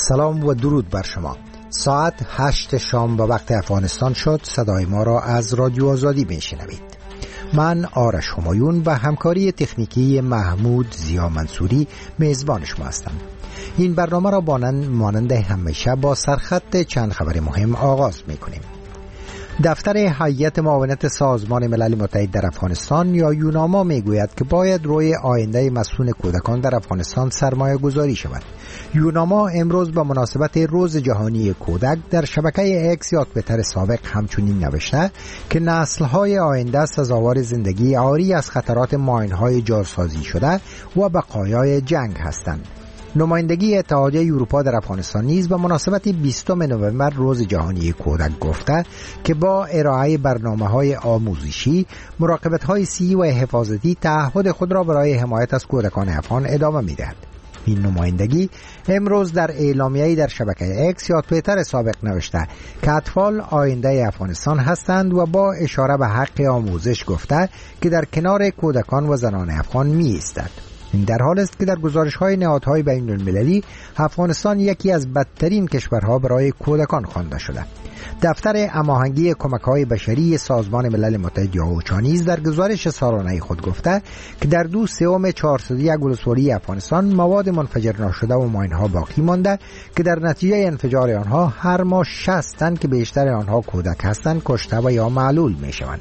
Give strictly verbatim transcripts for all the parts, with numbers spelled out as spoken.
سلام و درود بر شما. ساعت هشت شام به وقت افغانستان شد. صدای ما را از رادیو آزادی میشنوید. من آرش همایون و همکاری تکنیکی محمود زیا منصوری میزبان شما هستم. این برنامه را مانند همیشه با سرخط چند خبر مهم آغاز میکنیم. دفتر هیئت معاونت سازمان ملل متحد در افغانستان یا یوناما میگوید که باید روی آینده مسئول کودکان در افغانستان سرمایه گذاری شود. یوناما امروز به مناسبت روز جهانی کودک در شبکه اکس یا توییتر سابق همچنین نوشته که نسل‌های آینده سزاوار زندگی عاری از خطرات ماین‌های جاسازی شده و بقایای جنگ هستند. نمایندگی اتحادیه اروپا در افغانستان نیز به مناسبت بیستم نوامبر روز جهانی کودک گفته که با ارائه برنامه‌های آموزشی، مراقبت‌های صحی و حفاظتی تعهد خود را برای حمایت از کودکان افغان ادامه می‌دهد. این نمایندگی امروز در اعلامیه‌ای در شبکه اکس یا توییتر سابق نوشته که اطفال آینده افغانستان هستند و با اشاره به حق آموزش گفته که در کنار کودکان و زنان افغان می‌ایستد. این در حال است که در گزارش‌های نهادهای بین‌المللی افغانستان یکی از بدترین کشورها برای کودکان خوانده شده. دفتر هماهنگی کمک‌های بشری سازمان ملل متحد یا اوچا نیز در گزارش سالانه خود گفته که در دو سوم چهارصد و یک ولسوالی افغانستان مواد منفجر نشده و ماین‌ها باقی مانده که در نتیجه انفجار آنها هر ماه شصت تن که بیشتر آنها کودک هستند کشته و یا معلول می‌شوند.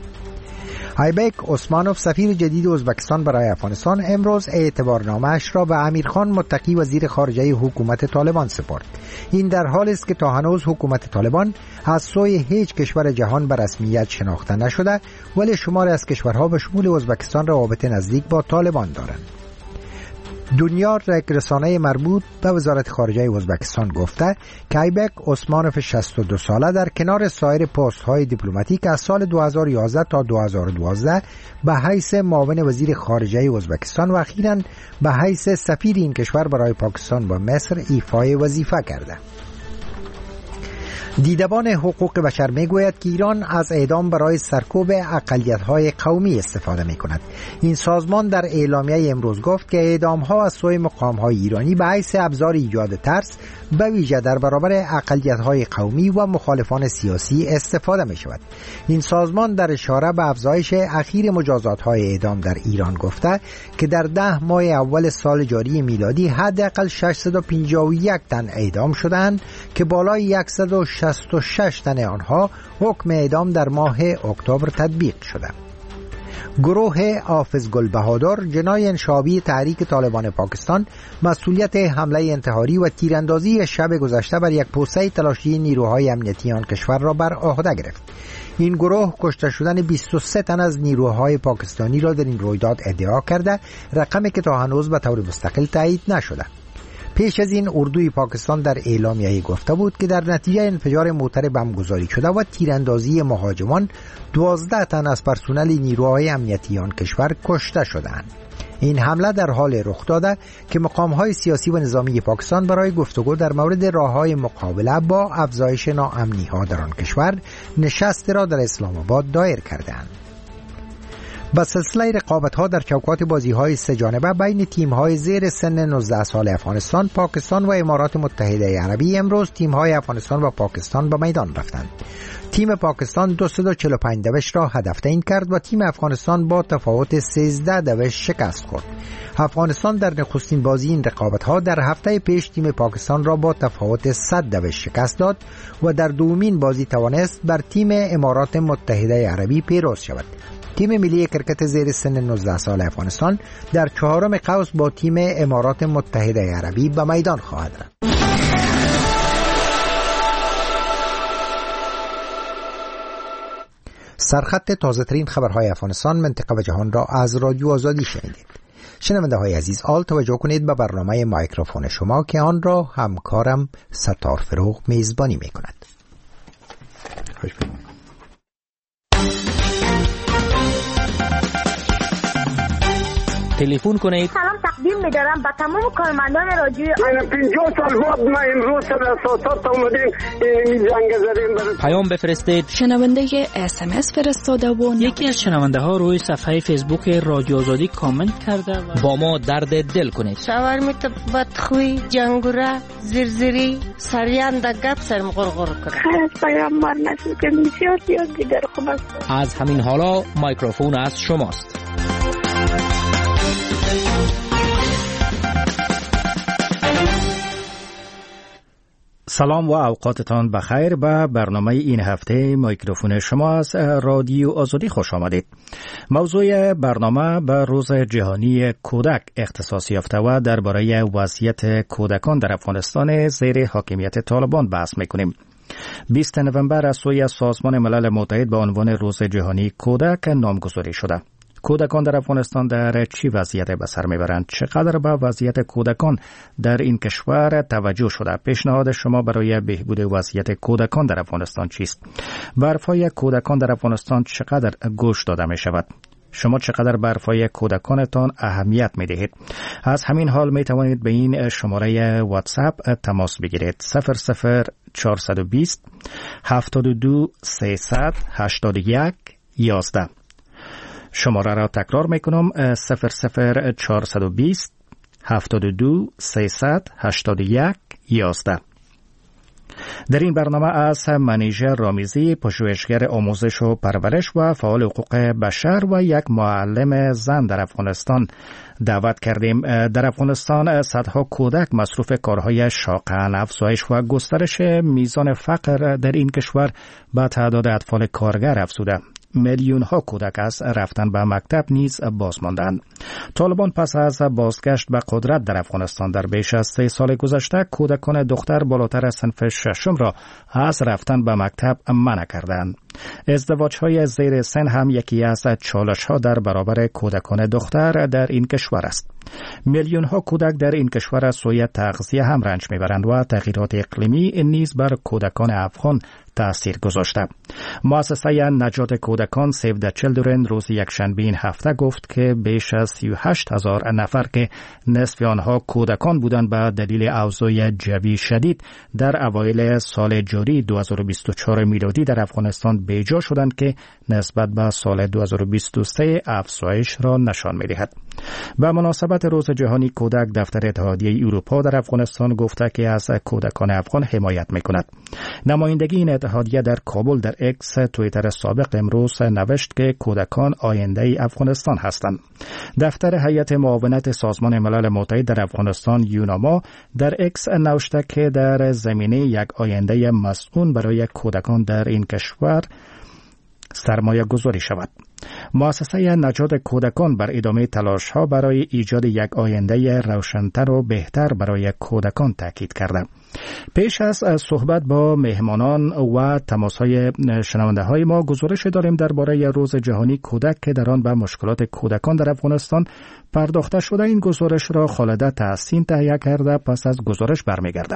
ایبک عثمانوف سفیر جدید ازبکستان برای افغانستان امروز اعتبارنامه‌اش را به امیرخان متقی وزیر خارجه حکومت طالبان سپرد. این در حالی است که تا هنوز حکومت طالبان از سوی هیچ کشور جهان به رسمیت شناخته نشده، ولی شماری از کشورها به شمول ازبکستان روابط نزدیک با طالبان دارند. دنیا رسانه مربوط به وزارت خارجه ازبکستان گفته که ایبک عثمانوف شصت و دو ساله در کنار سایر پست‌های دیپلماتیک از سال دو هزار و یازده تا دو هزار و دوازده به حیث معاون وزیر خارجه ازبکستان و اخیراً به حیث سفیر این کشور برای پاکستان و مصر ایفای وظیفه کرده. دیدبان حقوق بشر میگوید که ایران از اعدام برای سرکوب اقلیت‌های قومی استفاده می‌کند. این سازمان در اعلامیه امروز گفت که اعدام‌ها از سوی مقام‌های ایرانی به حیث ابزار ایجاد ترس به ویژه در برابر اقلیت‌های قومی و مخالفان سیاسی استفاده می‌شود. این سازمان در اشاره به افزایش اخیر مجازات‌های اعدام در ایران گفته که در ده ماه اول سال جاری میلادی حداقل ششصد و پنجاه و یک تن اعدام شدند که بالای صد و شصت و شش تن آنها حکم اعدام در ماه اکتبر تطبیق شده. گروه حافظ گل بهادر جناح انشابی تحریک طالبان پاکستان مسئولیت حمله انتحاری و تیراندازی شب گذشته بر یک پوسته تلاشی نیروهای امنیتی آن کشور را بر عهده گرفت. این گروه کشته شدن بیست و سه تن از نیروهای پاکستانی را در این رویداد ادعا کرده، رقمی که تا هنوز به طور مستقل تایید نشده. پیش از این اردوی پاکستان در اعلامیه گفته بود که در نتیجه انفجار موتر بمبگذاری شده و تیراندازی مهاجمان دوازده تن از پرسنل نیروهای امنیتی آن کشور کشته شدند. این حمله در حال رخ داده که مقام‌های سیاسی و نظامی پاکستان برای گفتگو در مورد راه‌های مقابله با افزایش ناامنی‌ها در آن کشور نشست را در اسلام آباد دایر کردند. با سلسله رقابت‌ها در چوکات بازی‌های سه جانبه بین تیم‌های زیر سن نوزده سال افغانستان، پاکستان و امارات متحده عربی امروز تیم‌های افغانستان و پاکستان به میدان رفتند. تیم پاکستان دویست و چهل و پنج دوش را هدف تعیین کرد و تیم افغانستان با تفاوت سیزده دوش شکست خورد. افغانستان در نخستین بازی این رقابت‌ها در هفته پیش تیم پاکستان را با تفاوت صد دوش شکست داد و در دومین بازی توانست بر تیم امارات متحده عربی پیروز شود. تیم ملی کرکت زیر سن نوزده سال افغانستان در چهارم قوس با تیم امارات متحده عربی به میدان خواهد رفت. سرخط تازه ترین خبرهای افغانستان، منطقه و جهان را از رادیو آزادی شنیدید. شنونده های عزیز، آل توجه کنید به برنامه مایکروفون شما که آن را همکارم ستار فروغ میزبانی می کند. خوش بید. تلفن کنید. سلام تقدیم می‌دارم به تمام کارمندان رادیو. من پنجاه سال بعد ما امروز در اساسات اومدیم این جنگ زدیم. پیام بفرستید. شنونده اس ام اس فرستاده و یکی از شنونده ها روی صفحه فیسبوک رادیو آزادی کامنت کرده و با ما درد دل کنید. شاورمیت بدخوی جنگوره زرزری سریان د گپ سرم غرغر کنه. خیر پیامبر نشد که بسیار زیاد دیگر خوب است. از همین حالا میکروفون از شماست. سلام و اوقاتتان بخیر. به برنامه این هفته میکروفون شما از رادیو آزادی خوش آمدید. موضوع برنامه به روز جهانی کودک اختصاص یافته و درباره وضعیت کودکان در افغانستان زیر حاکمیت طالبان بحث میکنیم. بیست نوامبر از سوی سازمان ملل متحد به عنوان روز جهانی کودک نامگذاری شده. کودکان در افغانستان در چی وضعیت به سر میبرند؟ چقدر به وضعیت کودکان در این کشور توجه شده؟ پیشنهاد شما برای بهبود وضعیت کودکان در افغانستان چیست؟ برپای کودکان در افغانستان چقدر گوش داده می شود؟ شما چقدر برپای کودکانتان اهمیت می دهید؟ از همین حال می توانید به این شماره واتساپ تماس بگیرید. صفر صفر چهارصد و بیست هفتاد و دو سیصد هشتاد و یک یازده. شماره را تکرار می کنم. صفر صفر چهارصد و بیست هفتاد و دو سیصد هشتاد و یک یازده. در این برنامه از منیژر رامیزی، پژوهشگر آموزش و پرورش و فعال حقوق بشر و یک معلم زن در افغانستان دعوت کردیم. در افغانستان صدها کودک مصروف کارهای شاقه، افزایش و گسترش میزان فقر در این کشور به تعداد اطفال کارگر افزوده. میلیون ها کودک از رفتن به مکتب نیز باز ماندند. طالبان پس از بازگشت به قدرت در افغانستان در بیش از سه سال گذشته کودکان دختر بالاتر از صنف ششم را از رفتن به مکتب منع کردند. ازدواج های زیر سن هم یکی از چالش ها در برابر کودکان دختر در این کشور است. میلیون ها کودک در این کشور از سوی تغذیه هم رنج میبرند و تغییرات اقلیمی نیز بر کودکان افغان تأثیر گذاشته. مؤسسه نجات کودکان سیو د چیلدرن روز یکشنبه این هفته گفت که بیش از سی و هشت هزار نفر که نصف آنها کودکان بودند به دلیل اوضاع جوی شدید در اوایل سال جاری دو هزار و بیست و چهار میلادی در افغانستان بیجا شدند که نسبت به سال دو هزار و بیست و سه افزایش را نشان می‌دهد. به مناسبت روز جهانی کودک دفتر اتحادیه اروپا در افغانستان گفته که از کودکان افغان حمایت می‌کند. نمایندگی این اتحادیه در کابل در اکس توییتر سابق امروز نوشت که کودکان آینده افغانستان هستند. دفتر هیئت معاونت سازمان ملل متحد در افغانستان یوناما در اکس نوشته که در زمینه یک آینده مسئول برای کودکان در این کشور سرمایه گذاری شود. مؤسسه نجات کودکان بر ادامه تلاش ها برای ایجاد یک آینده روشن‌تر و بهتر برای کودکان تاکید کرده. پیش از صحبت با مهمانان و تماس های شنونده های ما گزارش داریم درباره روز جهانی کودک که در آن به مشکلات کودکان در افغانستان پرداخته شده. این گزارش را خالده تحسین تهیه کرده. پس از گزارش برمیگردم.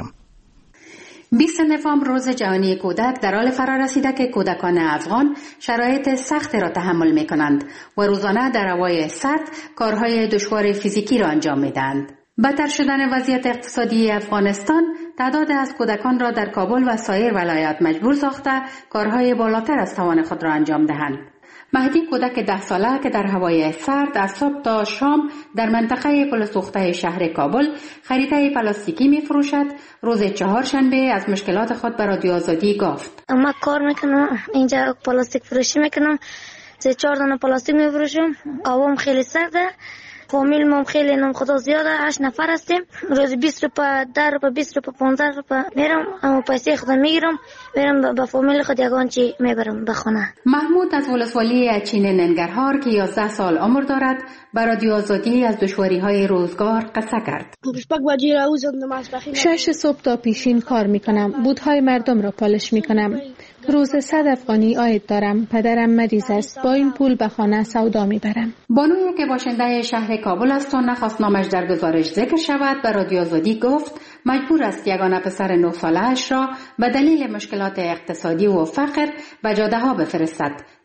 بیست نوامبر روز جهانی کودک در حال فرا رسیده که کودکان افغان شرایط سختی را تحمل می کنند و روزانه در هوای سرد کارهای دشوار فیزیکی را انجام می دهند. بدتر شدن وضعیت اقتصادی افغانستان تعداد از کودکان را در کابل و سایر ولایات مجبور ساخته کارهای بالاتر از توان خود را انجام دهند. مهدی کودک ده ساله که در هوای سرد از صبح تا شام در منطقه پل سوخته شهر کابل خریطه پلاستیکی می فروشد روز چهارشنبه از مشکلات خود به رادیو آزادی گفت. ما کار میکنم اینجا پلاستیک فروشی میکنم. سه چهار دانه پلاستیک میفروشم. هوام خیلی سرده. فامیل مام خیلی نام خدا زیاده، هشت نفر هستیم. روز بیست روپا، ده روپا، بیست روپا، پانزده روپا میرم، اما پیسه خودم میگیرم، میرم به فامیل خود یگان چی میبرم به خونه. محمود از ولسوالی اچین ننگرهار که یازده سال عمر دارد به رادیو آزادی از دشواری‌های روزگار قصه کرد. شش صبح تا پیشین کار میکنم، بودهای مردم را پالش میکنم. روز صد افغانی عاید دارم. پدرم مریض است. با این پول به خانه سودا میبرم. بانویی که باشنده شهر کابل است و نخواست نامش در گزارش ذکر شود به رادیو آزادی گفت مجبور است یگانه پسر نه ساله‌اش را به دلیل مشکلات اقتصادی و فقر به جاده ها بفرستد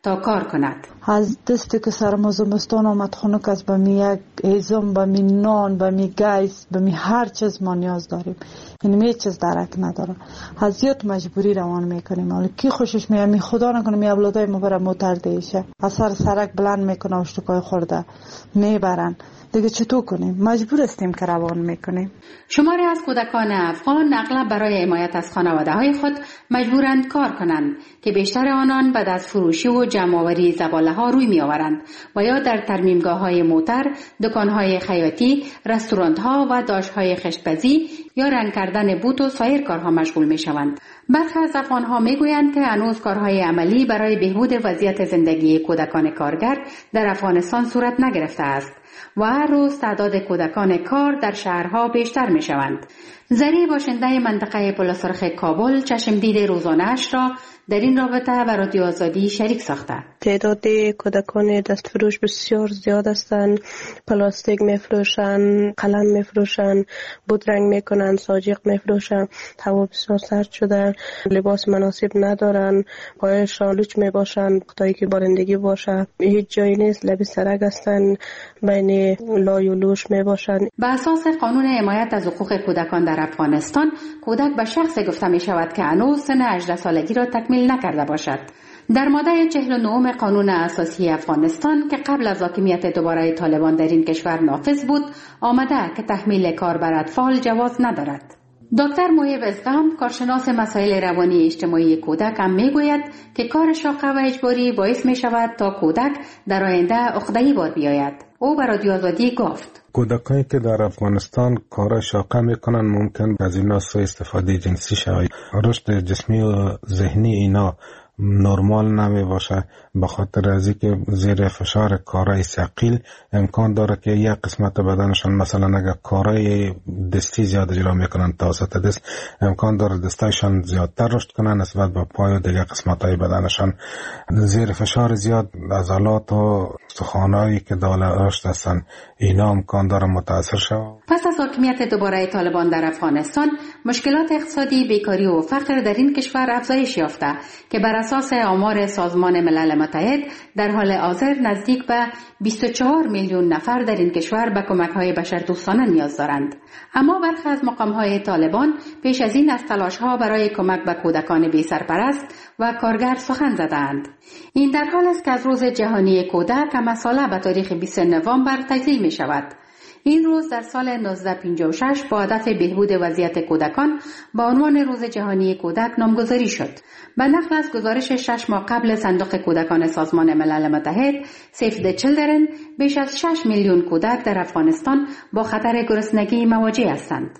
تا کار کند. از دستی که سرما زمستان آمد خنک است، به می یک هیزم، به می نان، به می گیس، به می هر چیز ما نیاز داریم. این می چیز درک نداره. از زیاد مجبوری روان میکنیم. ولی کی خوشش میاد می خدا نکنه می اولادای ما بره موتر دیشه. از سر سرک بلند میکنه و اشتکای خورده میبرن. دیگه چطور کنیم؟ مجبور هستیم که روان میکنیم. شماری از کودکان افغان اغلب برای حمایت از خانواده های خود مجبورند کار کنند که بیشتر آنان به دست فروشی و جمع‌آوری زباله ها روی می آورند و یا در ترمیمگاه های موتر، دکان های خیاطی، رستوران ها و داش های خشت‌پزی یا رنگ کردن بوت و سایر کارها مشغول می شوند. برخی از افغان ها می گویند که هنوز کارهای عملی برای بهبود وضعیت زندگی کودکان کارگر در افغانستان صورت نگرفته است و هر روز تعداد کودکان کار در شهرها بیشتر می شوند. زری باشنده منطقه پلاسرخ کابل چشمدید روزانه‌اش را در این رابطه و رادیو آزادی شریک ساخته. تعداد کودکان دستفروش بسیار زیاد هستند. پلاستیک میفروشند، قلم میفروشند، بودرنگ میکنند، ساجق میفروشند. هوا بسیار سرد شده، لباس مناسب ندارند، پایشان لوچ میباشند تایی که بارندگی باشه. هیچ جایی نیست، لب سرک هستند، بین لای و لوش میباشند. به اساس قانون حمایت از حقوق کودکان در افغانستان، کودک به شخصی گفته می شود که هنوز سن هجده سالگی را تکمیل نکرده باشد. در ماده چهل و نه قانون اساسی افغانستان که قبل از حاکمیت دوباره طالبان در این کشور نافذ بود، آمده که تحمیل کار بر اطفال جواز ندارد. دکتر محیب ازغم، کارشناس مسائل روانی اجتماعی کودک، هم میگوید که کار شاقه و اجباری باعث می شود تا کودک در آینده عقده‌ای بار بیاید. او به رادیو آزادی گفت: کودکانی که در افغانستان کار شاقه میکنن ممکن از اینا سوء استفاده جنسی شود. رشد جسمی و ذهنی اینا نرمال نمی باشه، به خاطر از اینکه زیر فشار کارهای ثقیل امکان داره که یک قسمت بدنشان، مثلا اگر کارهای دستی زیاد اجرا میکنن توسط دست، امکان داره دستایشان زیادتر رشد کنن نسبت به پای و دیگر قسمتهای بدنشان. زیر فشار زیاد عضلات و استخوانایی که دارای رشد هستن اینا امکان داره متاثر شود. پس از حاکمیت دوباره طالبان در افغانستان، مشکلات اقتصادی، بیکاری و فقر در این کشور افزایش یافته که بر اساس آمار سازمان ملل متحد در حال حاضر نزدیک به بیست و چهار میلیون نفر در این کشور به کمک‌های بشردوستانه نیاز دارند. اما برخی از مقام‌های طالبان پیش از این از تلاش‌ها برای کمک به کودکان بی سرپرست و کارگر سخن زدند. این در حال است که از روز جهانی کودک مساله به تاریخ بیست نوامبر تجلیل می شود. این روز در سال هزار و نهصد و پنجاه و شش با هدف بهبود وضعیت کودکان با عنوان روز جهانی کودک نامگذاری شد. به نقل از گزارش شش ماه قبل صندوق کودکان سازمان ملل متحد Save the Children، بیش از شش میلیون کودک در افغانستان با خطر گرسنگی مواجه هستند.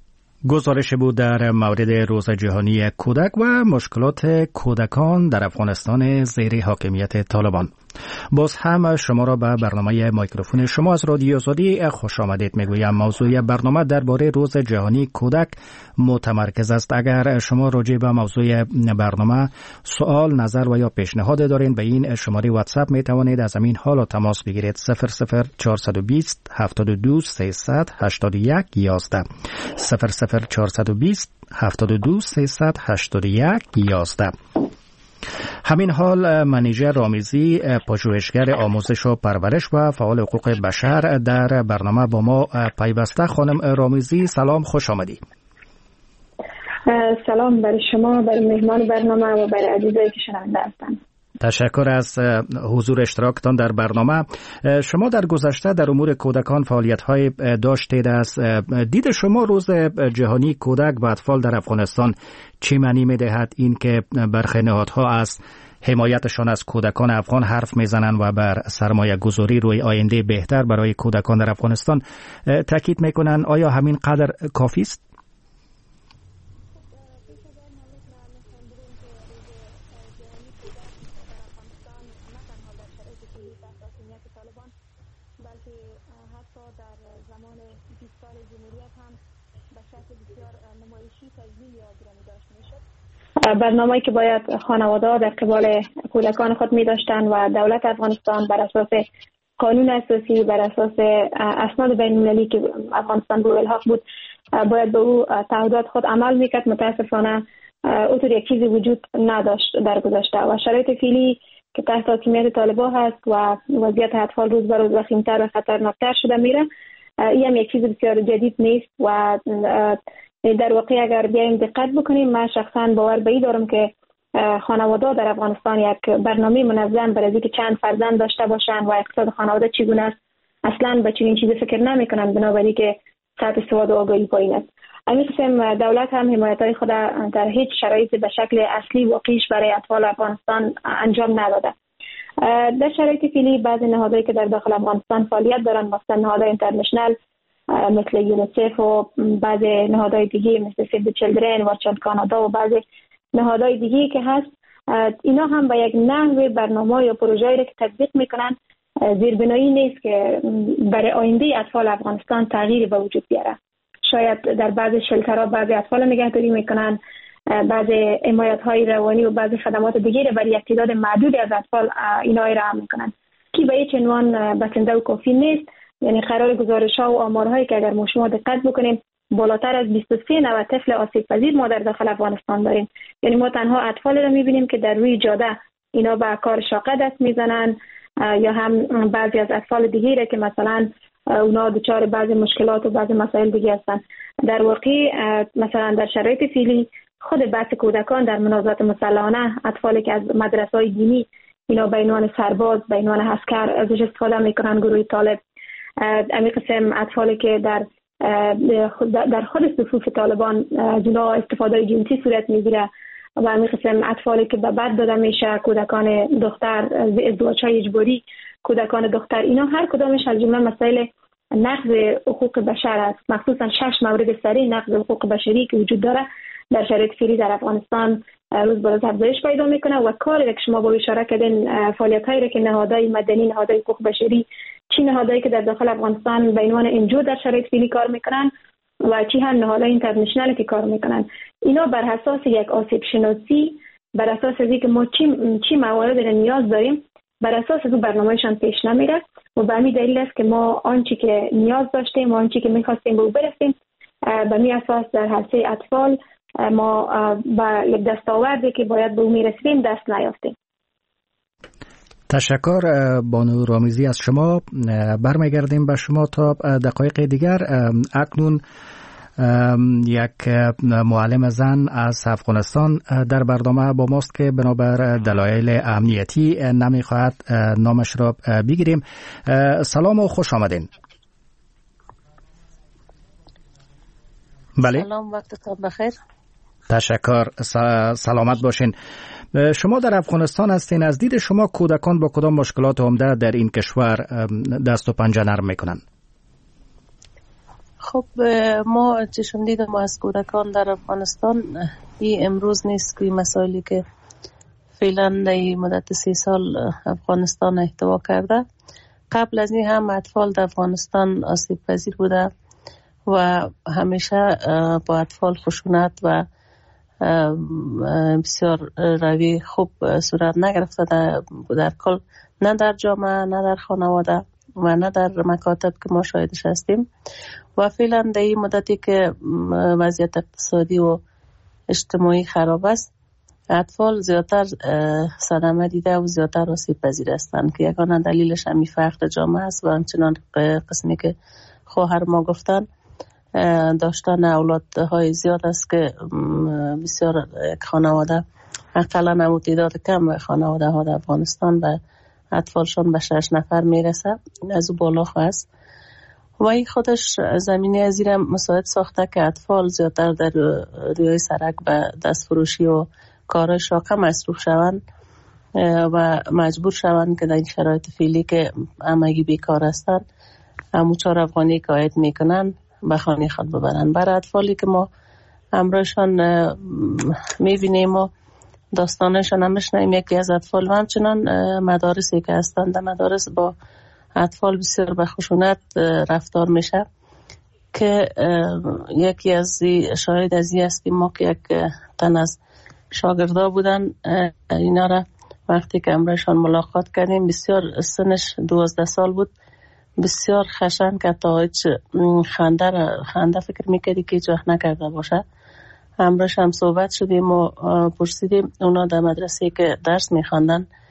گزارش بود در مورد روز جهانی کودک و مشکلات کودکان در افغانستان زیر حاکمیت طالبان. باز هم شما را به برنامه مایکروفون شما از رادیو آزادی خوش آمدید میگویم. موضوع برنامه درباره روز جهانی کودک متمرکز است. اگر شما راجع به موضوع برنامه سوال، نظر و یا پیشنهاد دارین، به این شماره واتساپ می توانید از همین حال تماس بگیرید. صفر صفر چهارصد و بیست هفتاد و دو سیصد هشتاد و یک یازده صفر صفر چهارصد و بیست هفتاد و دو سیصد هشتاد و یک یازده. همین حال منیژر رامیزی، پژوهشگر آموزش و پرورش و فعال حقوق بشر در برنامه با ما پیوسته. خانم رامیزی سلام، خوش آمدی. سلام برای شما، برای مهمان برنامه و برای عزیزایی که شنونده هستند. تشکر از حضور اشتراکتان در برنامه. شما در گذشته در امور کودکان فعالیت‌های داشتید. از دید شما روز جهانی کودک و اطفال در افغانستان چی معنی می‌دهد این که برخی نهادها از حمایتشان از کودکان افغان حرف میزنند و بر سرمایه گذاری روی آینده بهتر برای کودکان در افغانستان تاکید میکنند؟ آیا همین قدر کافی است؟ برنامه‌ای که باید خانواده‌ها در قبال کودکان خود می داشتند و دولت افغانستان بر اساس قانون اساسی، بر اساس اسناد بین‌المللی که افغانستان به الحاق بود، باید به او تعهدات خود عمل میکرد. متاسفانه اونطور یک چیزی وجود نداشت در گذشته و شرایط فعلی که تحت حاکمیت طالبان هست و وضعیت اطفال روز به روز وخیم‌تر و خطرناکتر شده میره. این هم یک چیز بسیار جدید نیست و در واقع اگر بیایم دقت بکنیم، من شخصا باور به این دارم که خانواده در افغانستان یک برنامه منظم برای اینکه چند فرزند داشته باشند و اقتصاد خانواده چگونه است اصلا به چنین چیزی فکر نمی‌کنند، بنابراین که سطح سواد و آگاهی پایین است. همین قسم دولت هم حمایت‌های خود در هیچ شرایطی به شکل اصلی واقعیش برای اطفال افغانستان انجام نداده. در شرایط فعلی بعضی نهادهایی که در داخل افغانستان فعالیت دارند، مثلا نهادهای اینترنشنال مثل یونیسف و بعضی نهادهای دیگه مثل سیو دی چیلدرن و چند کانادا و بعضی نهادهای دیگه که هست، اینا هم به یک نحو برنامه یا پروژه‌ای را که تطبیق میکنن زیربنایی نیست که برای آینده اطفال افغانستان تغییری به وجود بیاره. شاید در بعضی شلترها بعضی اطفال نگهداری میکنن، بعضی حمایت‌های روانی و بعضی خدمات دیگه برای یک تعداد معدودی از اطفال اینا ارائه میکنن که به هیچ عنوان بسنده و کافی نیست. یعنی قرار گزارش‌ها و آمارهایی که اگر ما شما دقت بکنیم بالاتر از بیست و سه نوع طفل آسیب پذیر ما در داخل افغانستان داریم. یعنی ما تنها اطفالی رو می‌بینیم که در روی جاده اینا به کار شاقه دست میزنن، یا هم بعضی از اطفال دیگه که مثلا اونا دچار بعضی مشکلات و بعضی مسائل دیگه هستن. در واقع مثلا در شرایط فعلی خود بحث کودکان در منازعات مسلحانه، اطفالی که از مدرسه‌های دینی اینا به عنوان سرباز به عنوان عسکر ازش استفاده میکنن، گروه طالب، همین قسم اطفالی که در در خود صفوف طالبان از اونا استفاده جنسی صورت میگیره و همین قسم اطفالی که به بد داده میشه، کودکان دختر، ازدواج‌های اجباری کودکان دختر، اینا هر کدامش از جمله مسائل نقض حقوق بشر است. مخصوصا شش مورد سریع نقض حقوق بشری که وجود داره در شرایط فعلی در افغانستان روز به روز افزایش پیدا میکنه و کاری که شما با اشاره کردین، فعالیت‌هایی که نهادهای مدنی، نهادهای حقوق بشری، چی نهادهایی که در داخل افغانستان به عنوان انجو در شرایط فعلی کار میکنن و چی هم نهادهای اینترنشنال که کار میکنن، اینا بر اساس یک آسیب شناسی، بر اساس اینکه ما چی چی موارد را نیاز داریم، بر اساس از برنامه‌شان پیش نمیره و به همین دلیل است که ما آنچه که نیاز داشتیم و آنچه که می‌خواستیم به او برسیم به می اساس در حوزه اطفال ما با یک دستاوردی که باید به او میرسیم دست نیافتیم. تشکر بانو رامیزی از شما. برمیگردیم به شما تا دقایق دیگر. اکنون یک معلم زن از افغانستان در برنامه با ماست که بنابر دلایل امنیتی نمیخواهد نامش را بگیریم. سلام و خوش آمدین. بله. سلام، وقتتان بخیر. تشکر، سلامت باشین. شما در افغانستان هستین. از دید شما کودکان با کدام مشکلات عمده در این کشور دست و پنجه نرم میکنن؟ خب ما چشم دید ما از کودکان در افغانستان این امروز نیست که مسائلی که فعلا در مدت سی سال افغانستان احتوا کرده، قبل از این هم اطفال در افغانستان آسیب پذیر بوده و همیشه با اطفال خشونت و بسیار روی خوب صورت نگرفته در, در کل، نه در جامعه، نه در خانواده و نه در مکاتب که ما شاهدش هستیم. و فعلا در این مدتی که وضعیت اقتصادی و اجتماعی خراب است، اطفال زیادتر صدمه دیده و زیادتر آسیب پذیر هستند که یگانه دلیلش همین فقر جامعه است و همچنان قسمی که خواهر ما گفتن داشتن اولادهای زیاد است که بسیار خانواده اقلا هم تعداد کم خانواده ها در افغانستان به اطفالشان به شش نفر میرسه، از او بالا است و این خودش زمینه از این مساعد ساخته که اطفال زیادتر در روی سرک به دست فروشی و کارهای شاقه مصروف شوند و مجبور شوند که در این شرایط فعلی که همگی بیکار هستند همون چهار افغانی که عاید میکنن به خانه خود ببرن. برای اطفالی که ما امروزشان میبینیم و داستانشان هم میشنیم، یکی از اطفال و همچنان مدارسی که هستند در مدارس با اطفال بسیار به خشونت رفتار میشه که یکی از شاهد از این هستیم ما که یک تن از شاگردا بودن، اینا را وقتی که امروزشان ملاقات کردیم بسیار سنش دوازده سال بود، بسیار خشن که تا هیچ خنده خنده فکر میکردی که هیچ وقت نکرده باشه. امروز هم صحبت شدیم و پرسیدیم اونا در مدرسه که درس میخواندن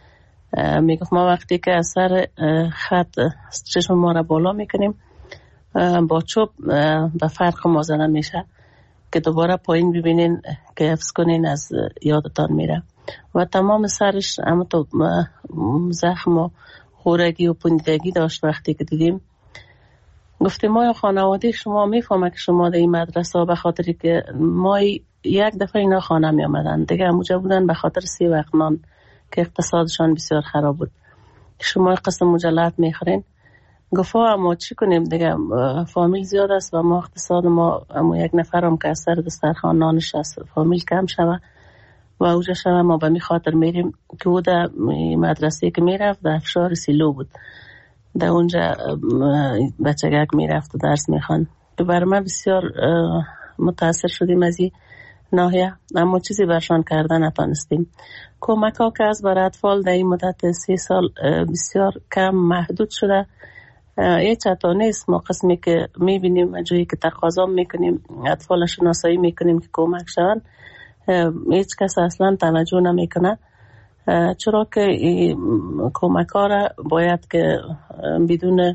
میگفت ما وقتی که از سر خط چشم ما را بالا میکنیم با چوب به فرق موازنه میشه که دوباره پایین ببینین که حفظ کنین از یادتان میره و تمام سرش اما تو زخم و خورگی و پوندگی داشت. وقتی که دیدیم گفتیم ما خانواده شما میفهمه که شما در این مدرسه به خاطری که ما یک دفعه اینا خانه می آمدن دیگه همونجا بودن به خاطر سی وقت نان که اقتصادشان بسیار خراب بود. شما قسم مجلات میخورین. گفت اما چی کنیم دیگه فامیل زیاد است و ما اقتصاد ما اما یک نفرم که از سر دسترخوان نانش است فامیل کم شوه و اوجا شوه ما به می خاطر میریم که او در مدرسه که میرفت در افشار سیلو بود در اونجا بچگک میرفت و درس میخوان. تو برای من بسیار متاثر شدیم از این ناحیه اما چیزی برشان کردن نتانستیم. کمک ها که از برای اطفال در این مدت سی سال بسیار کم محدود شده. یه چطور نیست ما قسمی که میبینیم جایی که تقاضا میکنیم اطفال شناسایی میکنیم که کمک شون هیچ کس اصلا توجه نمیکنه چرا که کمک ها را باید که بدون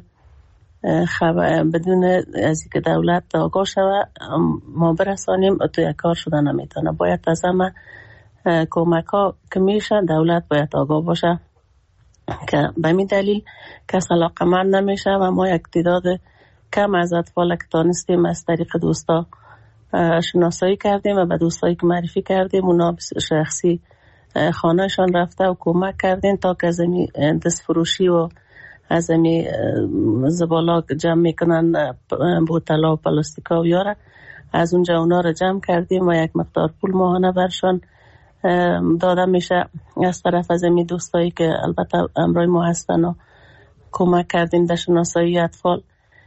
خبر بدون از که دولت آگاه شوه ما برسانیم توی کار شده نمیتونه. باید از همه کمک ها که میشه دولت باید آگاه باشه که به می دلیل کس علاقمند نمیشه و ما یک تعداد کم از اطفال که تانستیم از طریق دوستا شناسایی کردیم و به دوستایی که معرفی کردیم اونا شخصی خانهشان رفته و کمک کردیم تا که از این دست فروشی و از این زبالا جمع میکنن بوتلا و پلاستیکا و یاره از اونجا اونا رو جمع کردیم و یک مقدار پول ماهانه برشان داده میشه از طرف از این دوستایی که البته امرای ما هستن و کمک کردیم در شناسایی اطفال.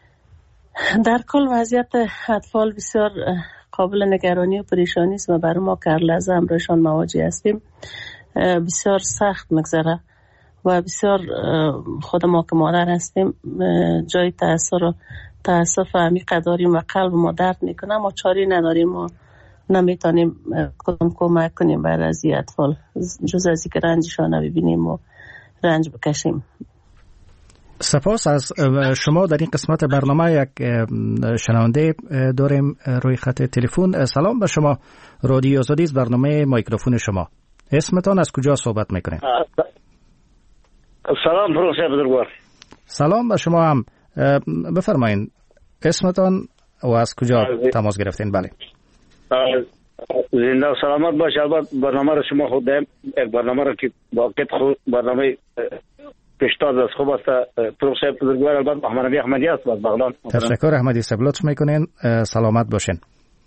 در کل وضعیت اطفال بسیار قابل نگرانی و پریشانی است و برای ما که هر لحظه امرایشان مواجه هستیم بسیار سخت مگذره و بسیار خود ما که مادر هستیم جای تأثیر و تأسف عمیق داریم و قلب ما درد میکنه ما چاری نداریم و نمیتونیم کدام کمک کنیم برای از این اطفال جز از این که رنجشان رو ببینیم و رنج بکشیم. سپاس از شما. در این قسمت برنامه یک شنونده داریم روی خط تلفن. سلام به شما، رادیو آزادی است، برنامه میکروفون شما. اسمتان از کجا صحبت میکنید؟ سلام پروفسور بزرگوار. سلام به شما هم. بفرمایید اسمتان و از کجا تماس گرفتین؟ بله زنده و سلامت باش. البته برنامه را شما خود یک برنامه را که واقعیت خود برنامه پیشتاز از خوب است. پروفسور بزرگوار البته محمد احمدی است از بغلان. تشکر احمدی صاحب، لطف میکنین. سلامت باشین.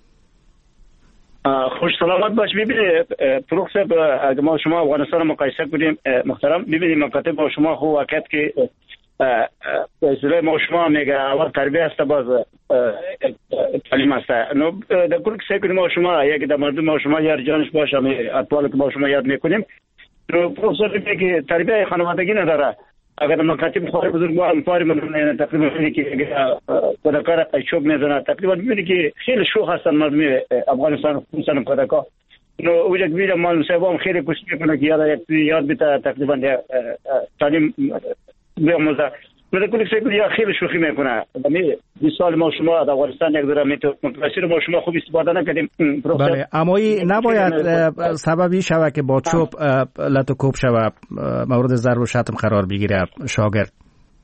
خوش سلامت باش. ببینید پروفسور اگه ما شما افغانستان مقایسه کنیم محترم ببینید مکاتب با شما خو واقعیت که اصلا ما شما میگه اول تربیه است باز تعلیم است. نو در کل که سعی ما شما یک در مردم ما شما یار جانش باشه اطفال که ما شما یاد میکنیم. نو پروفسور میگه تربیه خانوادگی نداره. اگر مکاتب خود بزرگوار فاری من تقریبا میگه که کودکان چوب میزنه تقریبا میبینی که خیلی شوخ هستن مردم افغانستان خصوصا کودکان. نو اوجا میره مال سبام خیلی کوشش میکنه که یاد یک یاد بیت تقریبا تعلیم بیاموزه. من کلی فکر یا خیلی شوخی میکنه. می بیست سال ما شما در افغانستان یک دوره متوسط ما شما خوب استفاده نکردیم. بله اما این نباید سببی شوه که با چوب لط و کوب شوه مورد ضرب و شتم قرار بگیره شاگرد.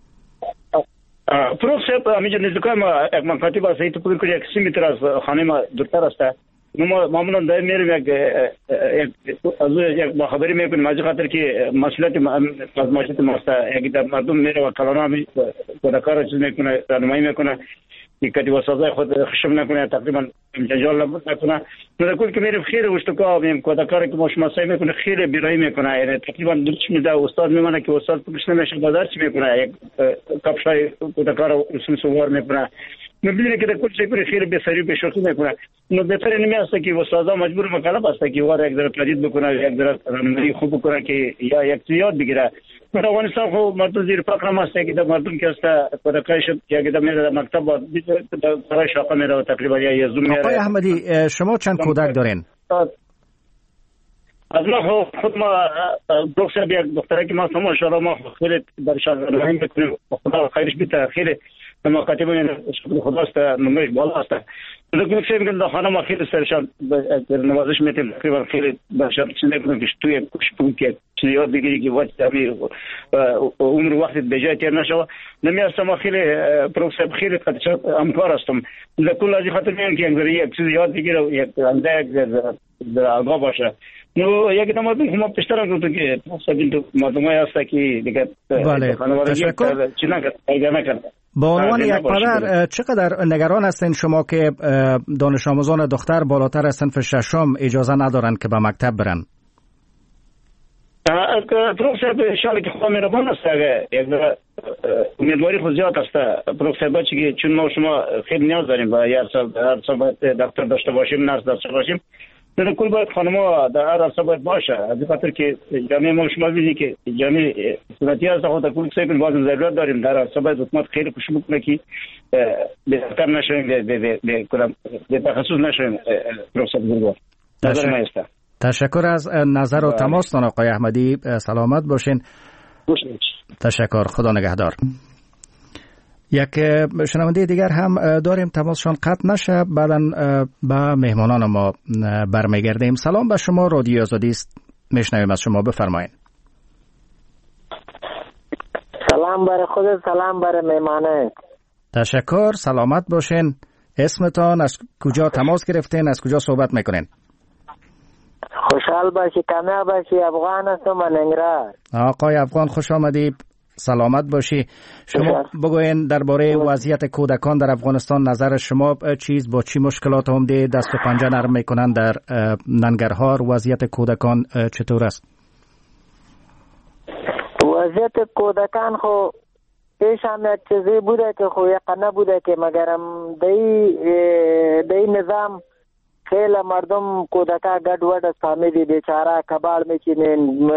پروفسور همینجا نزدیکای ما یک مکاتب است ایت پول که یک سی متر از خانه ما دورتر است. ما معمولا دایم میریم یک از یک مخابری میکنیم از خاطر که مسئولیت از مسئولیت ماست. یک در مردم میره و کلانا می کودکان چیز میکنه راهنمایی میکنه که کدی وسازای خود خشم نکنه تقریبا جنجال نکنه. در کل که میریم خیلی وشتکا میم کودکان که ما شناسایی میکنه خیلی بیرایی میکنه. یعنی تقریبا درش میده استاد میمونه که استاد پوش نمیشه بازار چی میکنه یک کپشای کودکان رو اسم سوار میکنه. میبینه که در کل شکلی خیلی بسری بشوخی میکنه. نو بهتر نمیاسته که استادا مجبور مکلف است که واره یک ذره تجدید بکنه یک ذره راهنمایی خوب بکنه که یا یک یاد بگیره. در افغانستان خو مردم زیر فقر است که در مردم که است کودکایش یا که در میره مکتب برای شاقه میره تقریبا یا زوم میره. آقای احمدی شما چند کودک دارین؟ از ما خود ما دکتر یک دختره که ما شما شما ما خیلی درشان رحم بکنیم خدا خیرش بیت خیلی ما کاتبون خداست نمایش بالا است. لیکن فکر می‌کنم خانم ما خیلی سرشان نوازش میتیم تقریبا خیلی درشان چیزی کنیم که توی کشپون که چیزی یاد بگیری که وقت دمی عمر وقت بجای تیر نشوه. نمی‌استم ما خیلی پروفسور خیلی قدرت امکار هستم. لیکن لازم خاطر می‌گم که یک چیزی یاد بگیره یک اندک در آگاه باشه. نو یک نمازی هم پیشتر از تو که سبیل تو مردمای هست که دیگه تشکر. چی نکرد ایگه نکرد. با عنوان یک پدر چقدر نگران هستین شما که دانش آموزان دختر بالاتر از صنف ششم اجازه ندارن که به مکتب برن؟ پروفسور به شالی که خواهم مهربان است یک امیدواری خود زیاد است پروفسور بچه که چون ما شما خیلی نیاز داریم و هر سال هر سال باید دکتر داشته باشیم نرس داشته باشیم. در کل باید خانم‌ها در هر راستا باید باشه از این خاطر که جامعه ما شما ببینید که جامعه سنتی هست خود کل کسی که بازم ضرورت داریم در راستا باید حکومت خیلی خوش بکنه که بهتر نشویم به تخصص نشویم پروفسور بزرگوار. نظر ما است. تشکر از نظر و تماستان آقای احمدی. سلامت باشین. تشکر. خدا نگهدار. یک شنونده دیگر هم داریم تماسشان قطع نشه بعداً به مهمانان ما برمیگردیم. سلام به شما، رادیو آزادی است، میشنویم از شما، بفرمایید. سلام بر خود، سلام بر مهمانه. تشکر. سلامت باشین. اسمتان، از کجا تماس گرفتین، از کجا صحبت میکنین؟ خوشحال باشی، کامیاب باشی. افغان هستم من ننگرهار. آقای افغان خوش آمدی، سلامت باشی. شما بگوین درباره وضعیت کودکان در افغانستان نظر شما چیز، با چی مشکلات هم ده دست و پنجه نرم میکنن در ننگرهار؟ وضعیت کودکان چطور است؟ وضعیت کودکان خو پیش هم یک چیزی بوده که خو یقه نبوده که مگرم دی دی نظام خیلی مردم کودکا گډ وډ است، فامیلی بیچاره کباړ میچینین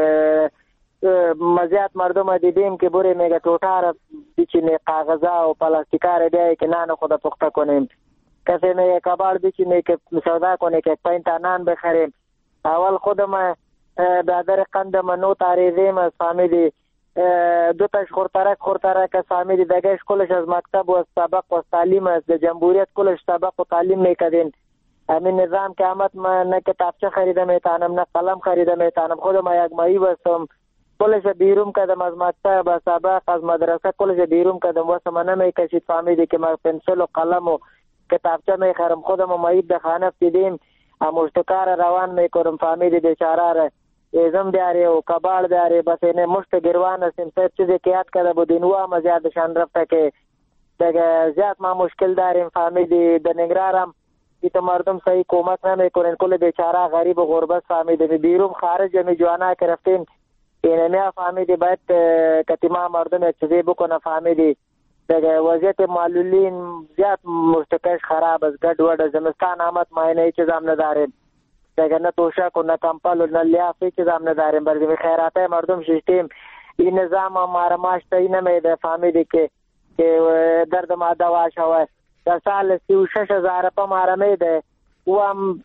مزیات مردم دیدیم که بوری میگه توتار بیچینه کاغذا و پلاستیکار بیایی که نان خود پخته کنیم، کسی میگه کباړ بیچینه که سودا کنه که پنج تا نان بخریم. اول خودم برادر قندم نو تاریزیم از فامیلی دو تاش خورترک خورترک از فامیلی دگهش کلش از مکتب و سبق و تعلیم از جمهوریت کلش سبق و تعلیم میکدین. همین نظام که آمد من نه کتابچه خریده میتانم نه قلم خریده میتانم. خودم یک مایی بستم کلش بیرون کدم از مکتب و سبق از مدرسه کلش بیرون کدم واسه من نمیکشید فامیلی که من پنسل و قلم و کتابچه میخرم. خودم مایی به خانه دیدیم مشتکار روان میکنم فامیلی بیچاره را ازم دیاری و کباړ دیاری بس اینه مشت گروان هستیم. سب چیزی که یاد کرده بودین و هم زیادشان رفته که دیگه زیاد ما مشکل داریم فامیلی در ننگرهارم که مردم صحیح کمک نمیکنن. کل بیچاره غریب و غربت فامیلی بیرون خارج می جوانا که رفتین اینه فامیلی باید کتیما مردم یک چیزی بکنه فامیلی دیگه وضعیت معلولین زیاد مشتکش خراب از گډ وډ زمستان آمد ما اینه هیچ چیز هم نداریم دیگه نه توشک و نه کمپل و نه لیاف هیچ چیز هم نداریم. برای خیراته مردم ششتیم این نظام ما ماشته نمیده فامیلی که که درد ما دوا شوه. در سال سی و شش هزار پا ماره میده و هم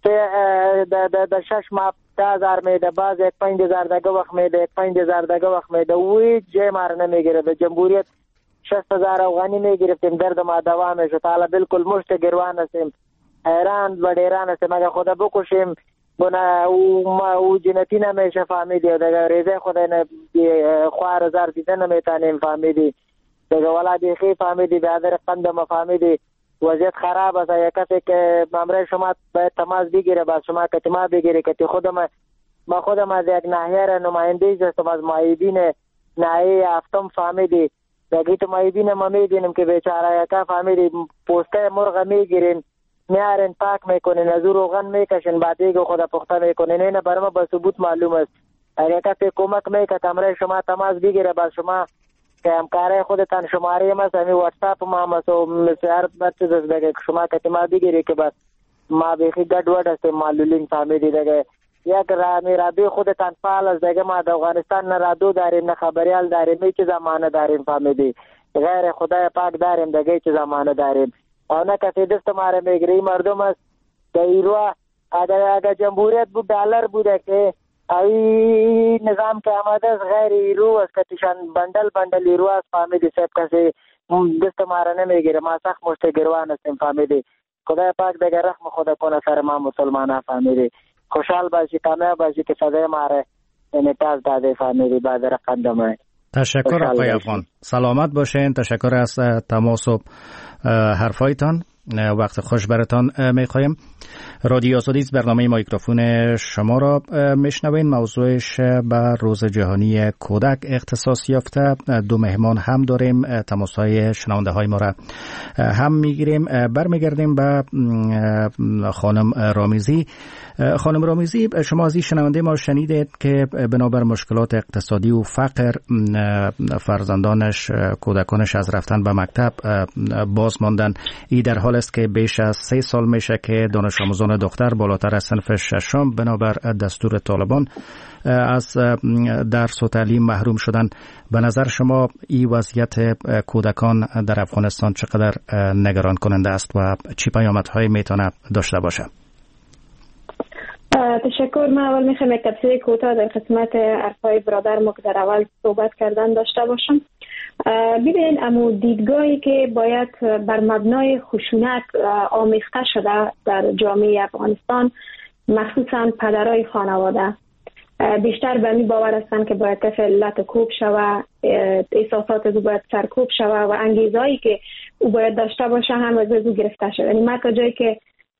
در شش ماه ده هزار میده، باز یک پنج هزار دگه وقت میده، یک پنج هزار دگه وقت میده و هیچ جای ماره نمیگیره. به جمهوریت شست هزار افغانی میگرفتیم درد ما دوا میشه. حالا بالکل مشت گروان هستیم، حیران و دیران هستیم. اگه خدا بکشیم بنا او جنتی نمیشه فامیلی و دیگه ریزه خدا خواه هزار دیده نمیتانیم فامیلی دیگه ولا بیخی فامیلی برادر قندم فامیلی وضعیت خراب است. یک کسی که مامره شما باید تماس بگیره با شما کتما بگیره که خودم ما خودم از یک ناحیه نماینده هستم از معیدین ناحیه هفتم فامیلی دیگه تو معیدین ما میبینیم که بیچاره یکا فامیلی پوسته مرغ میگیرین میارن پاک میکنین از روغن میکشن بعد دیگه خدا پخته میکنین. اینه برای ما به ثبوت معلوم است. اگر کسی کمک میکنه کمره شما تماس بگیره با شما که همکاره خودتان شماره ما همی واتساپ ما مسو مسیار بچه دست بگه شما کتی ما بگیری که بس ما بیخی گډ وډ هستیم معلولین فامیلی دیگه یک رامی رادو خودتان فعال است دیگه ما د افغانستان نه رادو داریم نه خبریال داریم هیچ زمانه داریم فامیلی غیر خدای پاک داریم دیگه هیچ زمانه داریم او نه کسی دست ماره میگیری مردم است که ایروا اگر اگر جمهوریت بود دلار بوده که ای نظام که آمده است غیر ایرو است که تیشان بندل بندل ایرو است فامیلی سب کسی دست مارا نمیگیره. ما سخت مشتگروان هستیم فامیلی. خدای پاک دیگر رحم خدا کنه سر ما مسلمان ها فامیلی. خوشحال باشی کامیاب باشی که صدای ماره انعطاف داده فامیلی بعد رقم. تشکر آقای افغان. سلامت باشین. تشکر از تماس و حرفایتان. وقت خوش براتان میخوایم. رادیو آزادی برنامه میکروفون شما را میشنوین. موضوعش به روز جهانی کودک اختصاص یافته. دو مهمان هم داریم. تماس‌های شنونده های ما را هم میگیریم. برمیگردیم به خانم رامیزی. خانم رامیزی، شما از این شنونده ما شنیدید که بنابر مشکلات اقتصادی و فقر فرزندانش، کودکانش از رفتن به مکتب باز ماندن. این در حال است که بیش از سه سال میشه که دانش آموزان دختر بالاتر از صنف ششم بنابر دستور طالبان از درس و تعلیم محروم شدن. به نظر شما این وضعیت کودکان در افغانستان چقدر نگران کننده است و چی پیامدهایی میتونه داشته باشه؟ تشکر. من اول میخوام یک تفسیر کوتاه در خدمت حرفای برادر ما که در اول صحبت کردن داشته باشم. ببینید امو دیدگاهی که باید بر مبنای خشونت آمیخته شده در جامعه افغانستان، مخصوصا پدرای خانواده، بیشتر به این باور هستند که باید طفل لطکوب شوه، احساسات او باید سرکوب شوه و انگیزهایی که او باید داشته باشه هم از او گرفته شده. یعنی من تا جایی که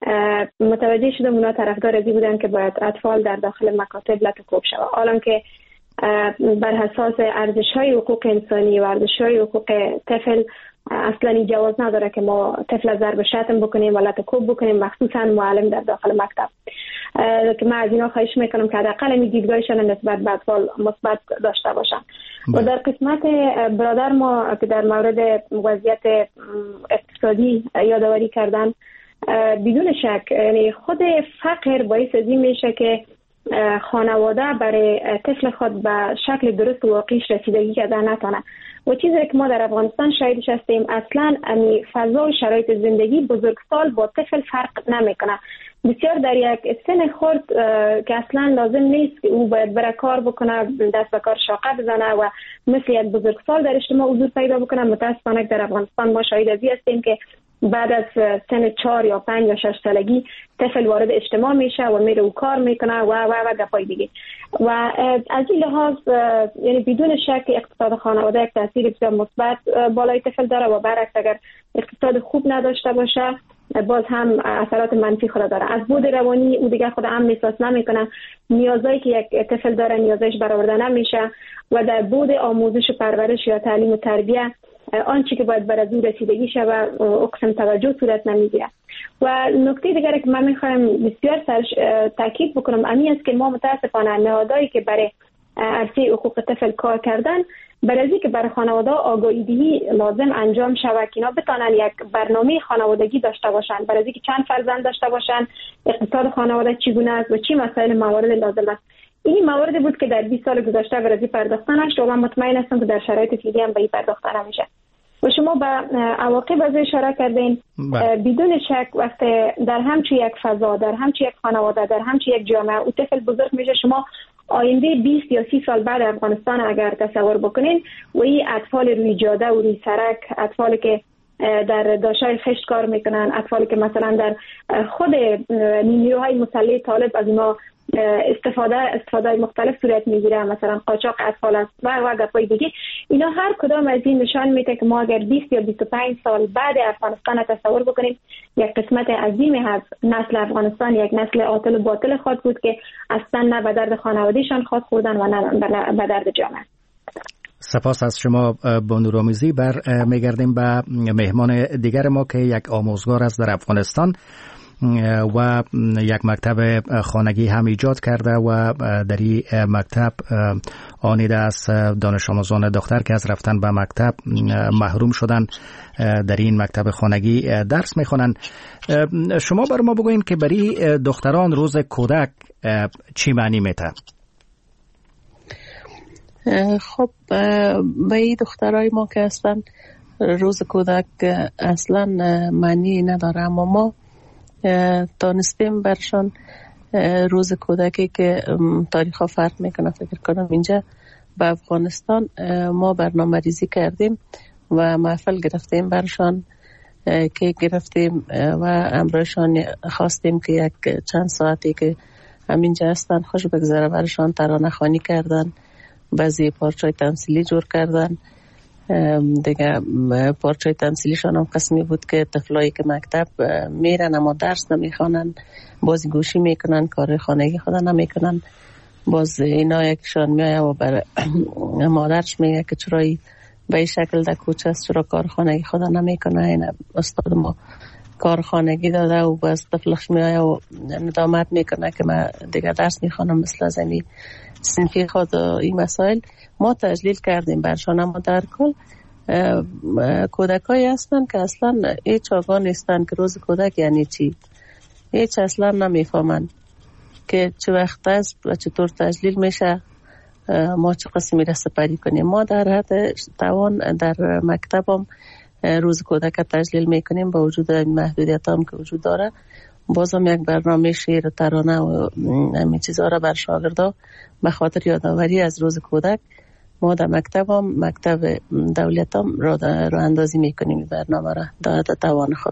متوجه شدم اونا طرفدار ازی بودن که باید اطفال در داخل مکاتب لطکوب شوه، حالا که بر اساس ارزش‌های حقوق انسانی و ارزش‌های حقوق طفل اصلا جواز نداره که ما طفل ضرب شتم بکنیم و لطکوب بکنیم، مخصوصا معلم در داخل مکتب. که من از اینا خواهش میکنم که حداقل این دیدگاهشون نسبت به اطفال مثبت داشته باشن. و در قسمت برادر ما که در مورد وضعیت اقتصادی یادآوری کردن، بدون شک یعنی خود فقر باعث از این میشه که خانواده برای طفل خود به شکل درست و واقعیش رسیدگی کردن نتونه. و چیزی که ما در افغانستان شاهدش هستیم، اصلا امی فضا و شرایط زندگی بزرگسال با طفل فرق نمیکنه. بسیار در یک سن خرد که اصلا لازم نیست که او باید بره کار بکنه، دست به کار شاقه بزنه و مثل یک بزرگسال در اجتماع حضور پیدا بکنه. متاسفانه در افغانستان ما شاهد ازی هستیم که بعد از سن چهار یا پنج یا شش سالگی طفل وارد اجتماع میشه و میره و کار میکنه و و و گپای دیگه. و از این لحاظ یعنی بدون شک اقتصاد خانواده یک تاثیر بسیار مثبت بالای طفل داره و برعکس اگر اقتصاد خوب نداشته باشه باز هم اثرات منفی خود داره. از بود روانی او دیگه خود هم احساس نمیکنه، نیازایی که یک طفل داره نیازش برآورده نمیشه و در بود آموزش و پرورش یا تعلیم و تربیت آنچه که باید بر از او رسیدگی شه و اقسم توجه صورت نمیگیره. و نکته دیگری که من میخوایم بسیار سرش تاکید بکنم امی است که ما متاسفانه نهادهایی که برای عرصه حقوق طفل کار کردن، برای از اینکه برای خانواده آگاهی دهی لازم انجام شود که اینا بتانن یک برنامه خانوادگی داشته باشن، برای از اینکه چند فرزند داشته باشن، اقتصاد خانواده چگونه است و چی مسائل موارد لازم است. این مواردی بود که در بیست سال گذشته برای از پرداخته نشد و من مطمئن هستم که در شرایط فعلی هم به این پرداخته نمیشه. و شما به عواقب از اشاره کردین. بدون شک وقتی در همچون یک فضا، در همچون یک خانواده، در همچون یک جامعه او طفل بزرگ میشه، شما آینده بیست یا سی سال بعد افغانستان اگر تصور بکنین و این اطفال روی جاده و روی سرک، اطفالی که در داشای خشت کار میکنن، اطفالی که مثلا در خود نیروهای مسلح طالب از اینا استفاده استفاده مختلف صورت میگیره، مثلا قاچاق اطفال است و و گپای دیگه، اینا هر کدام از این نشان میده که ما اگر بیست یا بیست و پنج سال بعد افغانستان تصور بکنیم، یک قسمت عظیمی از نسل افغانستان یک نسل عاطل و باطل خود بود که اصلا نه به درد خانوادهشان خود خوردن و نه به درد جامعه. سپاس از شما بانو رامیزی. بر میگردیم به مهمان دیگر ما که یک آموزگار است در افغانستان و یک مکتب خانگی هم ایجاد کرده و در این مکتب آنیده از دانش آموزان دختر که از رفتن به مکتب محروم شدن در این مکتب خانگی درس میخونن. شما بر ما بگوین که برای دختران روز کودک چی معنی میده؟ خب به دخترای ما که هستن روز کودک اصلا معنی نداره، اما ما دانستیم برشان روز کودکی که تاریخ ها فرق میکنه. فکر کنم اینجا به افغانستان ما برنامه ریزی کردیم و محفل گرفتیم برشان، کیک گرفتیم و امرایشان خواستیم که یک چند ساعتی که همینجا هستن خوش بگذره برشان. ترانه خوانی کردن، بعضی پارچای تمثیلی جور کردن. دیگه پارچای تمثیلیشان هم قسمی بود که طفلایی که مکتب میرن اما درس نمیخوانن باز گوشی میکنن، کار خانگی خدا نمیکنن. باز اینا یکشان میایه و بر مادرش میگه که چرایی به این شکل در کوچه است، چرا کار خانگی خدا نمیکنه. این استاد ما کار خانگی داده و باز طفلش میایه و ندامت میکنه که من دیگه درس میخوانم مثل از این سنفی خود. این مسائل ما تجلیل کردیم برشان، اما در کل کودکایی هستن که اصلا هیچ آگاه نیستن که روز کودک یعنی چی، هیچ اصلا نمیفهمن که چه وقت است و چطور تجلیل میشه، ما چه قسمی را سپری کنیم. ما در حد توان در مکتبم روز کودک تجلیل میکنیم با وجود محدودیت هم که وجود داره. بازم یک برنامه شعر و ترانه و همین چیزها را بر شاگردا به خاطر یادآوری از روز کودک ما در مکتبم مکتب دولتم را را اندازی میکنیم برنامه را در توان خود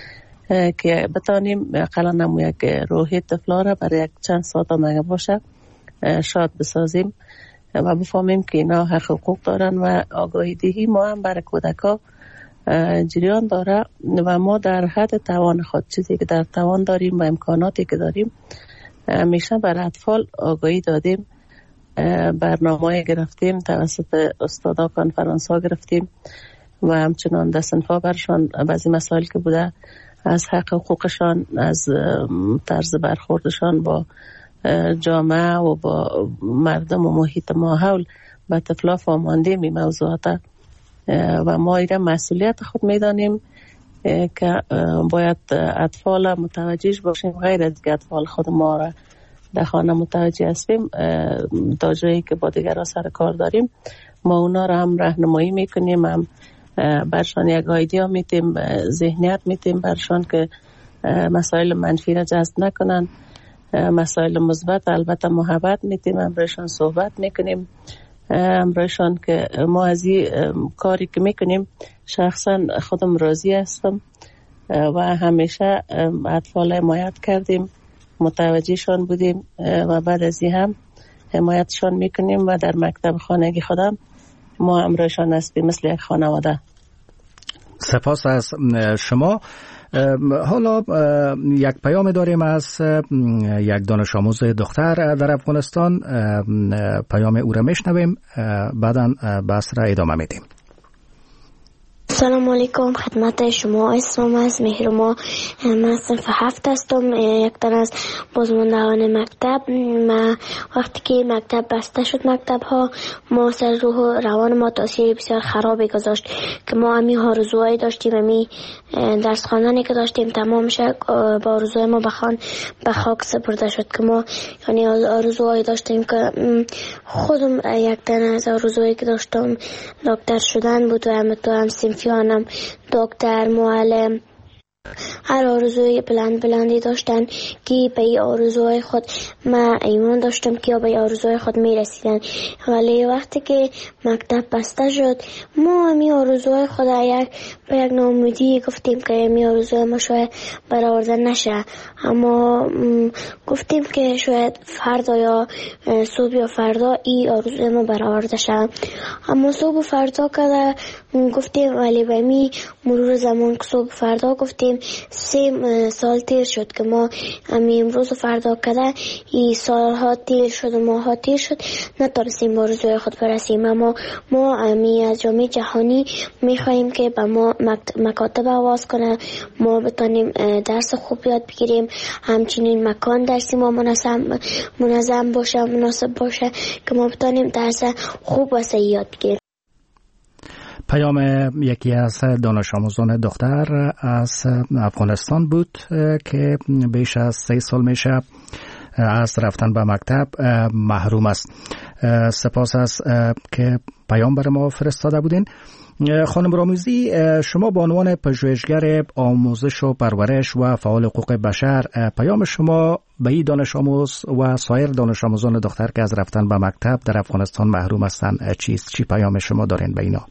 که بتانیم اقلا نمو یک روحی طفلا را برای یک چند ساعت هم اگه باشه شاد بسازیم و بفهمیم که اینا حقوق دارن و آگاهی دهی ما هم برای کودکا جریان داره و ما در حد توان خود چیزی که در توان داریم و امکاناتی که داریم همیشه برای اطفال آگاهی دادیم. برنامه گرفتیم توسط استادا کنفرانس ها گرفتیم و همچنان در صنفا برشان بعضی مسائل که بوده از حق حقوقشان، از طرز برخوردشان با جامعه و با مردم و محیط ماحول به طفلا فهماندیم این موضوعات و ما ایره مسئولیت خود میدانیم که باید اطفال متوجه باشیم، غیر از که اطفال خود ما را در خانه متوجه هستیم تا جایی که با دیگر سر کار داریم ما اونا را هم راهنمایی میکنیم، هم برشان یک ایده میتیم، ذهنیت میتیم برشان که مسائل منفی را جذب نکنن، مسائل مثبت البته محبت میتیم، هم برشان صحبت میکنیم، هم برشان که ما از این کاری که میکنیم شخصا خودم راضی هستم و همیشه اطفال حمایت کردیم، متوجهشان بودیم و بعد از این هم حمایتشان میکنیم و در مکتب خانگی خودم ما امرشان هستیم مثل یک خانواده. سپاس از شما. حالا یک پیام داریم از یک دانش آموز دختر در افغانستان، پیام او را میشنویم بعداً بحث را ادامه میدیم. سلام علیکم خدمت شما، اسمم از مهرما، من صنف هفت هستم، یک تن از بازماندگان مکتب. ما وقتی که مکتب بسته شد مکتب ها ما سر روح و روان ما تاثیر بسیار خرابی گذاشت که ما همی آرزوهایی داشتیم، همی درس خواندنی که داشتیم تمام شد با آرزوهای ما بخوان به خاک سپرده شد که ما یعنی آرزوهایی داشتیم که خودم یک تن از آرزوهایی که داشتم دکتر شدن بود و هم تو هم سیمفیانم دکتر، معلم، هر آرزوی بلند بلندی داشتن که به این آرزوهای خود من ایمان داشتم که به این آرزوهای خود می رسیدن، ولی وقتی که مکتب بسته شد ما همی آرزوهای خود یک به یک ناامیدی گفتیم که همی آرزوهای ما شاید برآورده نشه، اما گفتیم که شاید فردا یا صبح یا فردا این آرزوهای ما برآورده شه. اما صبح و فردا که گفتیم ولی به می مرور زمان که صبح فردا گفتیم سه سال تیر شد که ما همی امروز و فردا کده ای سالها تیر شد و ماها تیر شد نتارسیم با آرزوی خود برسیم. اما ما همی از جامعه جهانی میخواییم که به ما مکاتب آواز کنه، ما بتانیم درس خوب یاد بگیریم، همچنین مکان درسی ما منظم منظم باشه مناسب باشه که ما بتانیم درس خوب و صحیح یاد بگیریم. پیام یکی از دانش آموزان دختر از افغانستان بود که بیش از سه سال میشه از رفتن به مکتب محروم است. سپاس است که پیام برای ما فرستاده بودین. خانم راموزی، شما به عنوان پژوهشگر آموزش و پرورش و فعال حقوق بشر، پیام شما به این دانش آموز و سایر دانش آموزان دختر که از رفتن به مکتب در افغانستان محروم هستند چیست؟ چی پیام شما دارین به اینا؟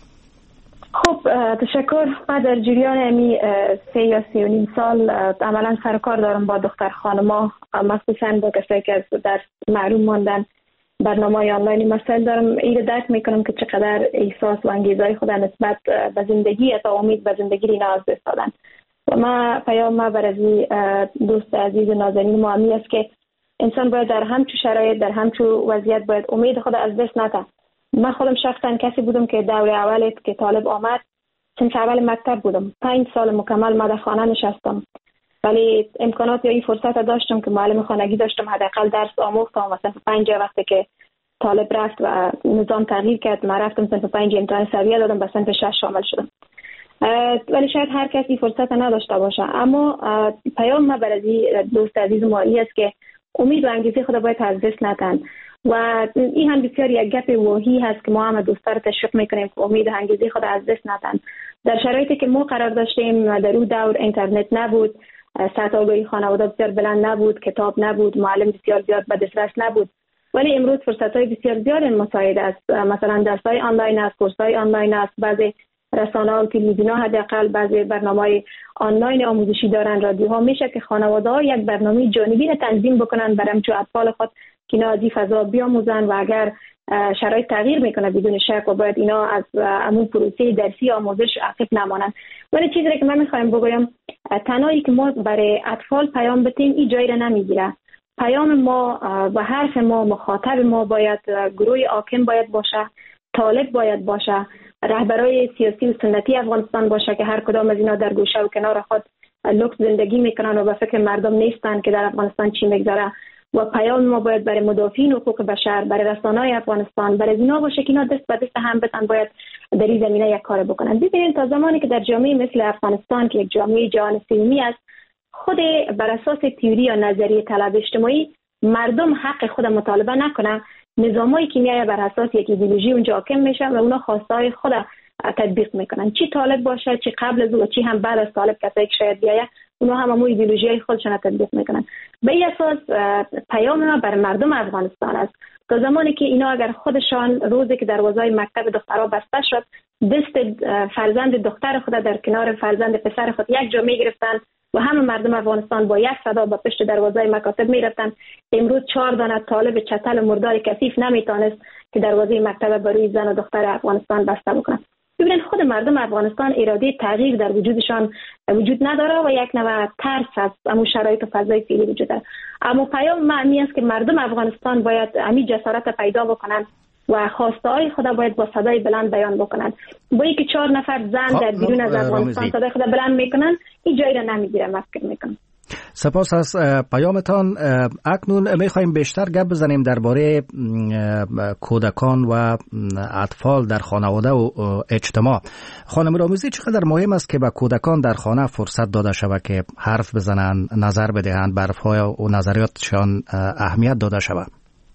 خب تشکر. من در جریان امی سه یا سی و نیم سال عملا سر کار دارم با دختر خانما، مخصوصا با کسایی که در محروم ماندن. برنامه آنلاین مسائل دارم. این درک میکنم که چقدر احساس و انگیزه خود نسبت به زندگی تا امید به زندگی اینا از دست دادن. و ما پیام ما برای دوست عزیز نازنین ما همی است که انسان باید در همچو شرایط، در همچو وضعیت باید امید خود از دست نده. من خودم شخصا کسی بودم که دور اول که طالب آمد صنف اول مکتب بودم. پنج سال مکمل ما در خانه نشستم، ولی امکانات یا این فرصت داشتم که معلم خانگی داشتم، حداقل درس آموختم. و صنف پنج وقتی که طالب رفت و نظام تغییر کرد، من رفتم صنف پنج امتحان سویه دادم، به صنف شش شامل شدم. ولی شاید هر کسی فرصت نداشته باشه. اما پیام ما برای دوست عزیز ما است که امید و انگیزه خود باید از دست ندن. و این هم بسیار یک گپ واهی هست که ما هم دوستا رو تشویق میکنیم که امید و انگیزه خود از دست ندن. در شرایطی که ما قرار داشتیم، در اون دور اینترنت نبود، سطح آگاهی خانواده بسیار بلند نبود، کتاب نبود، معلم بسیار زیاد به دسترس نبود. ولی امروز فرصت‌های بسیار زیاد مساعد است. مثلا درس‌های آنلاین است، کورس‌های آنلاین است، بعضی رسانه‌ها و تلویزیون‌ها حداقل بعضی برنامه‌های آنلاین آموزشی دارن، رادیوها. میشه که خانواده‌ها یک برنامه جانبی را تنظیم بکنن برای همچو اطفال خود که اینا از این فضا بیاموزن و اگر شرایط تغییر میکنه بدون شک و باید اینا از همون پروسه درسی آموزش عقب نمانن. ولی چیزی که من میخوایم بگویم، تنهایی که ما برای اطفال پیام بتیم این جایی را نمیگیره. پیام ما و حرف ما، مخاطب ما باید گروه حاکم باید باشه، طالب باید باشه، رهبرای سیاسی و سنتی افغانستان باشه که هر کدام از اینا در گوشه و کنار خود لوکس زندگی میکنن و به فکر مردم نیستن که در افغانستان چی میگذره. و پیام ما باید برای مدافعین حقوق بشر، برای رسانه‌های افغانستان، برای اینا باشه که اینا دست به دست هم بتن باید در این زمینه یک کار بکنن. ببینید تا زمانی که در جامعه مثل افغانستان که یک جامعه جهان سومی است، خود بر اساس تئوری یا نظریه طلب اجتماعی مردم حق خود مطالبه نکنه، نظامای کیمیایی بر اساس یک ایدئولوژی اونجا حاکم میشن و اونا خواستهای خود تطبیق میکنن. چی طالب باشه، چی قبل از او، چی هم بعد از طالب کسایی که شاید بیایه، اونا هم همون ایدئولوژی خودشون تطبیق میکنن. به این اساس پیام ما بر مردم افغانستان است تا زمانی که اینا اگر خودشان روزی که دروازه مکتب دخترها بسته شد، دست فرزند دختر خود در کنار فرزند پسر خود یک جا میگرفتن و همه مردم افغانستان با یک صدا با پشت دروازه مکاتب میرفتن. امروز چهار دانه طالب چتل مردار کثیف نمیتونست که دروازه مکتب بروی زن و دختر افغانستان بسته بکنه. ببینید خود مردم افغانستان اراده تغییر در وجودشان وجود نداره و یک نوع ترس از همون شرایط و فضای فعلی وجود داره. اما پیام معنی است که مردم افغانستان باید همین جسارت پیدا بکنن و خواسته های خدا باید با صدای بلند بیان بکنن. با اینکه چهار نفر زن در بیرون از افغانستان صدای خدا بلند میکنن، این جایی را نمیگیره. من فکر میکنم. سپاس از پیامتان. اکنون میخوایم بیشتر گپ بزنیم درباره کودکان و اطفال در خانواده و اجتماع. خانم راموزی، چقدر مهم است که به کودکان در خانه فرصت داده شود که حرف بزنند، نظر بدهند، بر حرفهای و نظریاتشان اهمیت داده شود؟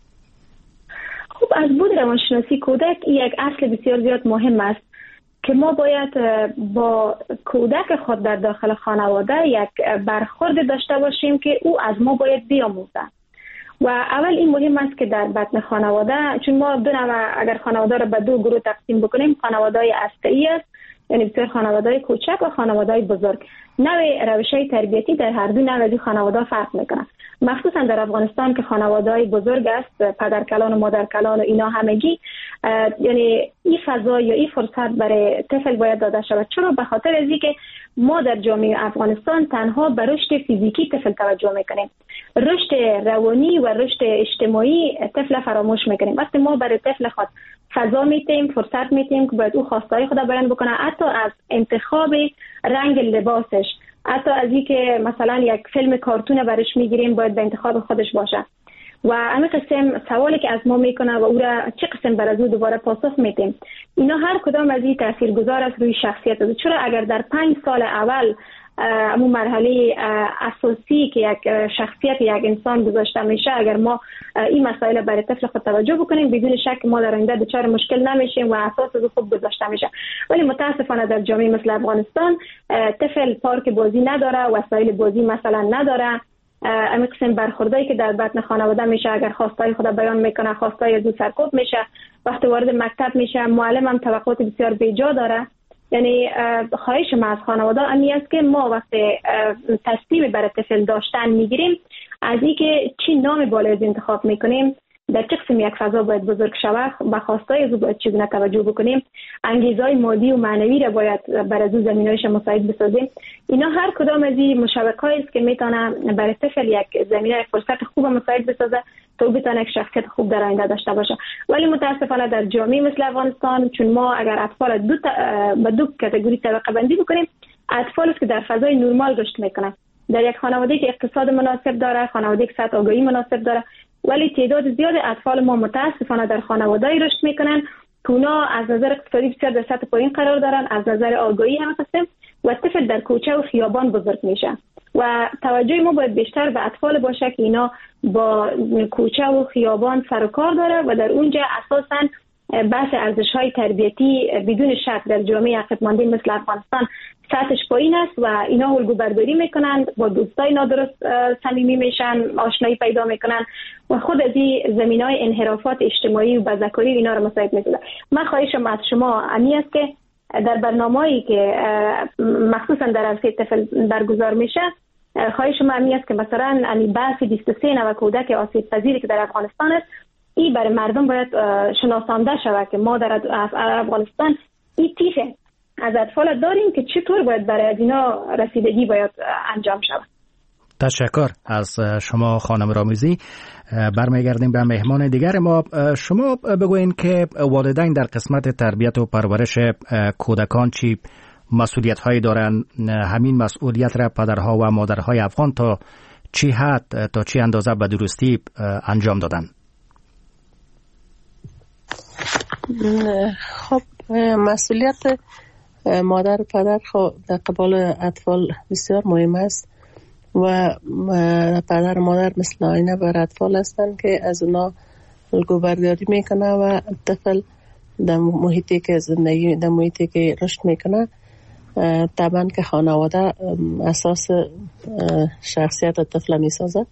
خب از بود روانشناسی کودک یک اصل بسیار زیاد مهم است که ما باید با کودک خود در داخل خانواده یک برخورد داشته باشیم که او از ما باید بیاموزه. و اول این مهم است که در بطن خانواده، چون ما دو نوع اگر خانواده را به دو گروه تقسیم بکنیم، خانواده‌های هسته‌ای است، یعنی بسیار خانواده‌های کوچک و خانواده‌های بزرگ. نوع روش‌های تربیتی در هر دو نوع از خانواده فرق میکنه. مخصوصا در افغانستان که خانواده‌های بزرگ است، پدر کلان و مادر کلان و اینا همگی، یعنی این فضا یا این فرصت برای طفل باید داده شود. چرا؟ به خاطر از اینکه ما در جامعه افغانستان تنها به رشد فیزیکی طفل توجه میکنیم، رشد روانی و رشد اجتماعی طفل فراموش میکنیم. وقتی ما برای طفل خود فضا میتیم، فرصت میتیم که باید او خواستهای خود بیان بکنه، حتی از انتخاب رنگ لباسش، حتی از اینکه مثلا یک فیلم کارتون برش میگیریم باید به انتخاب خودش باشه. و همین قسم سوالی که از ما میکنه و او را چه قسم بر از او دوباره پاسخ میتیم، اینا هر کدام از این تاثیرگذار است روی شخصیت است. چرا اگر در پنج سال اول همون مرحله اساسی که یک شخصیت یک انسان گذاشته میشه، اگر ما این مسائل برای طفل خود توجه بکنیم بدون شک ما در آینده دچار مشکل نمیشیم و اساس رو خوب گذاشته میشه. ولی متاسفانه در جامعه مثل افغانستان طفل پارک بازی نداره، وسایل بازی مثلا نداره. اما قسم برخوردایی که در بطن خانواده میشه، اگر خواستای خود بیان میکنه خواستای از او سرکوب میشه. وقتی وارد مکتب میشه معلم هم توقعات بسیار بیجا داره. یعنی خواهش ما از خانواده امی است که ما وقتی تصمیم برای طفل داشتن میگیریم از اینکه چی نام بالای از انتخاب میکنیم، در چه قسم یک فضا باید بزرگ شود، به خواستای از او باید چگونه توجه بکنیم، انگیزهای مادی و معنوی را باید برای از او زمینهایش مساعد بسازیم. اینا هر کدام از این مشابهت‌هایی است که میتونه برای طفل یک زمینه فرصت خوب مساعد بسازه تا او بتونه یک شخصیت خوب در آینده داشته باشه. ولی متاسفانه در جامعه مثل افغانستان چون ما اگر اطفال دو تا به دو کاتگوری طبقه بندی بکنیم، اطفال است که در فضای نرمال رشد میکنن، در یک خانواده که اقتصاد مناسب داره، خانواده که سطح آگاهی مناسب داره، ولی تعداد زیاد اطفال ما متاسفانه در خانواده‌ای رشد میکنن که اونا از نظر اقتصادی بسیار در سطح پایین قرار دارن، از نظر آگاهی هم هستن و طفل در کوچه و خیابان بزرگ میشه و توجه ما باید بیشتر به اطفال باشه که اینا با کوچه و خیابان سر و کار داره و در اونجا اساساً بحث ارزش‌های تربیتی بدون شک در جامعه عقب‌مانده مثل افغانستان سطحش پایین است و اینا الگو برداری میکنن، با دوستای نادرست صمیمی میشن، آشنایی پیدا میکنن و خود از این زمینه‌های انحرافات اجتماعی و بازاکاری اینا رو مساعد میکنه. من خواهشم از شما امی است که در برنامه‌ای که مخصوصا در عرصه طفل برگزار میشه، خواهش ما امی است که مثلا امی بحث بیست و سه نوع کودک آسیب پذیری که در افغانستان است، این برای مردم باید شناسانده شود که ما در افغانستان این تیفه از اطفال داریم که چطور باید برای اینا رسیدگی باید انجام شود. تشکر از شما خانم رامزی. برمیگردیم به مهمان دیگر ما. شما بگوین که والدین در قسمت تربیت و پرورش کودکان چی مسئولیت هایی دارن؟ همین مسئولیت را پدرها و مادرهای افغان تا چی حد تا چی اندازه به درستی انجام دادن؟ خب مسئولیت مادر و پدر خب در قبال اطفال بسیار مهم است و پدر و مادر مثل آینه بر اطفال هستند که از اونا الگو برداری میکنه و طفل در محیطی که زندگی در محیطی که رشد میکنه طبعا که خانواده اساس شخصیت طفل میسازه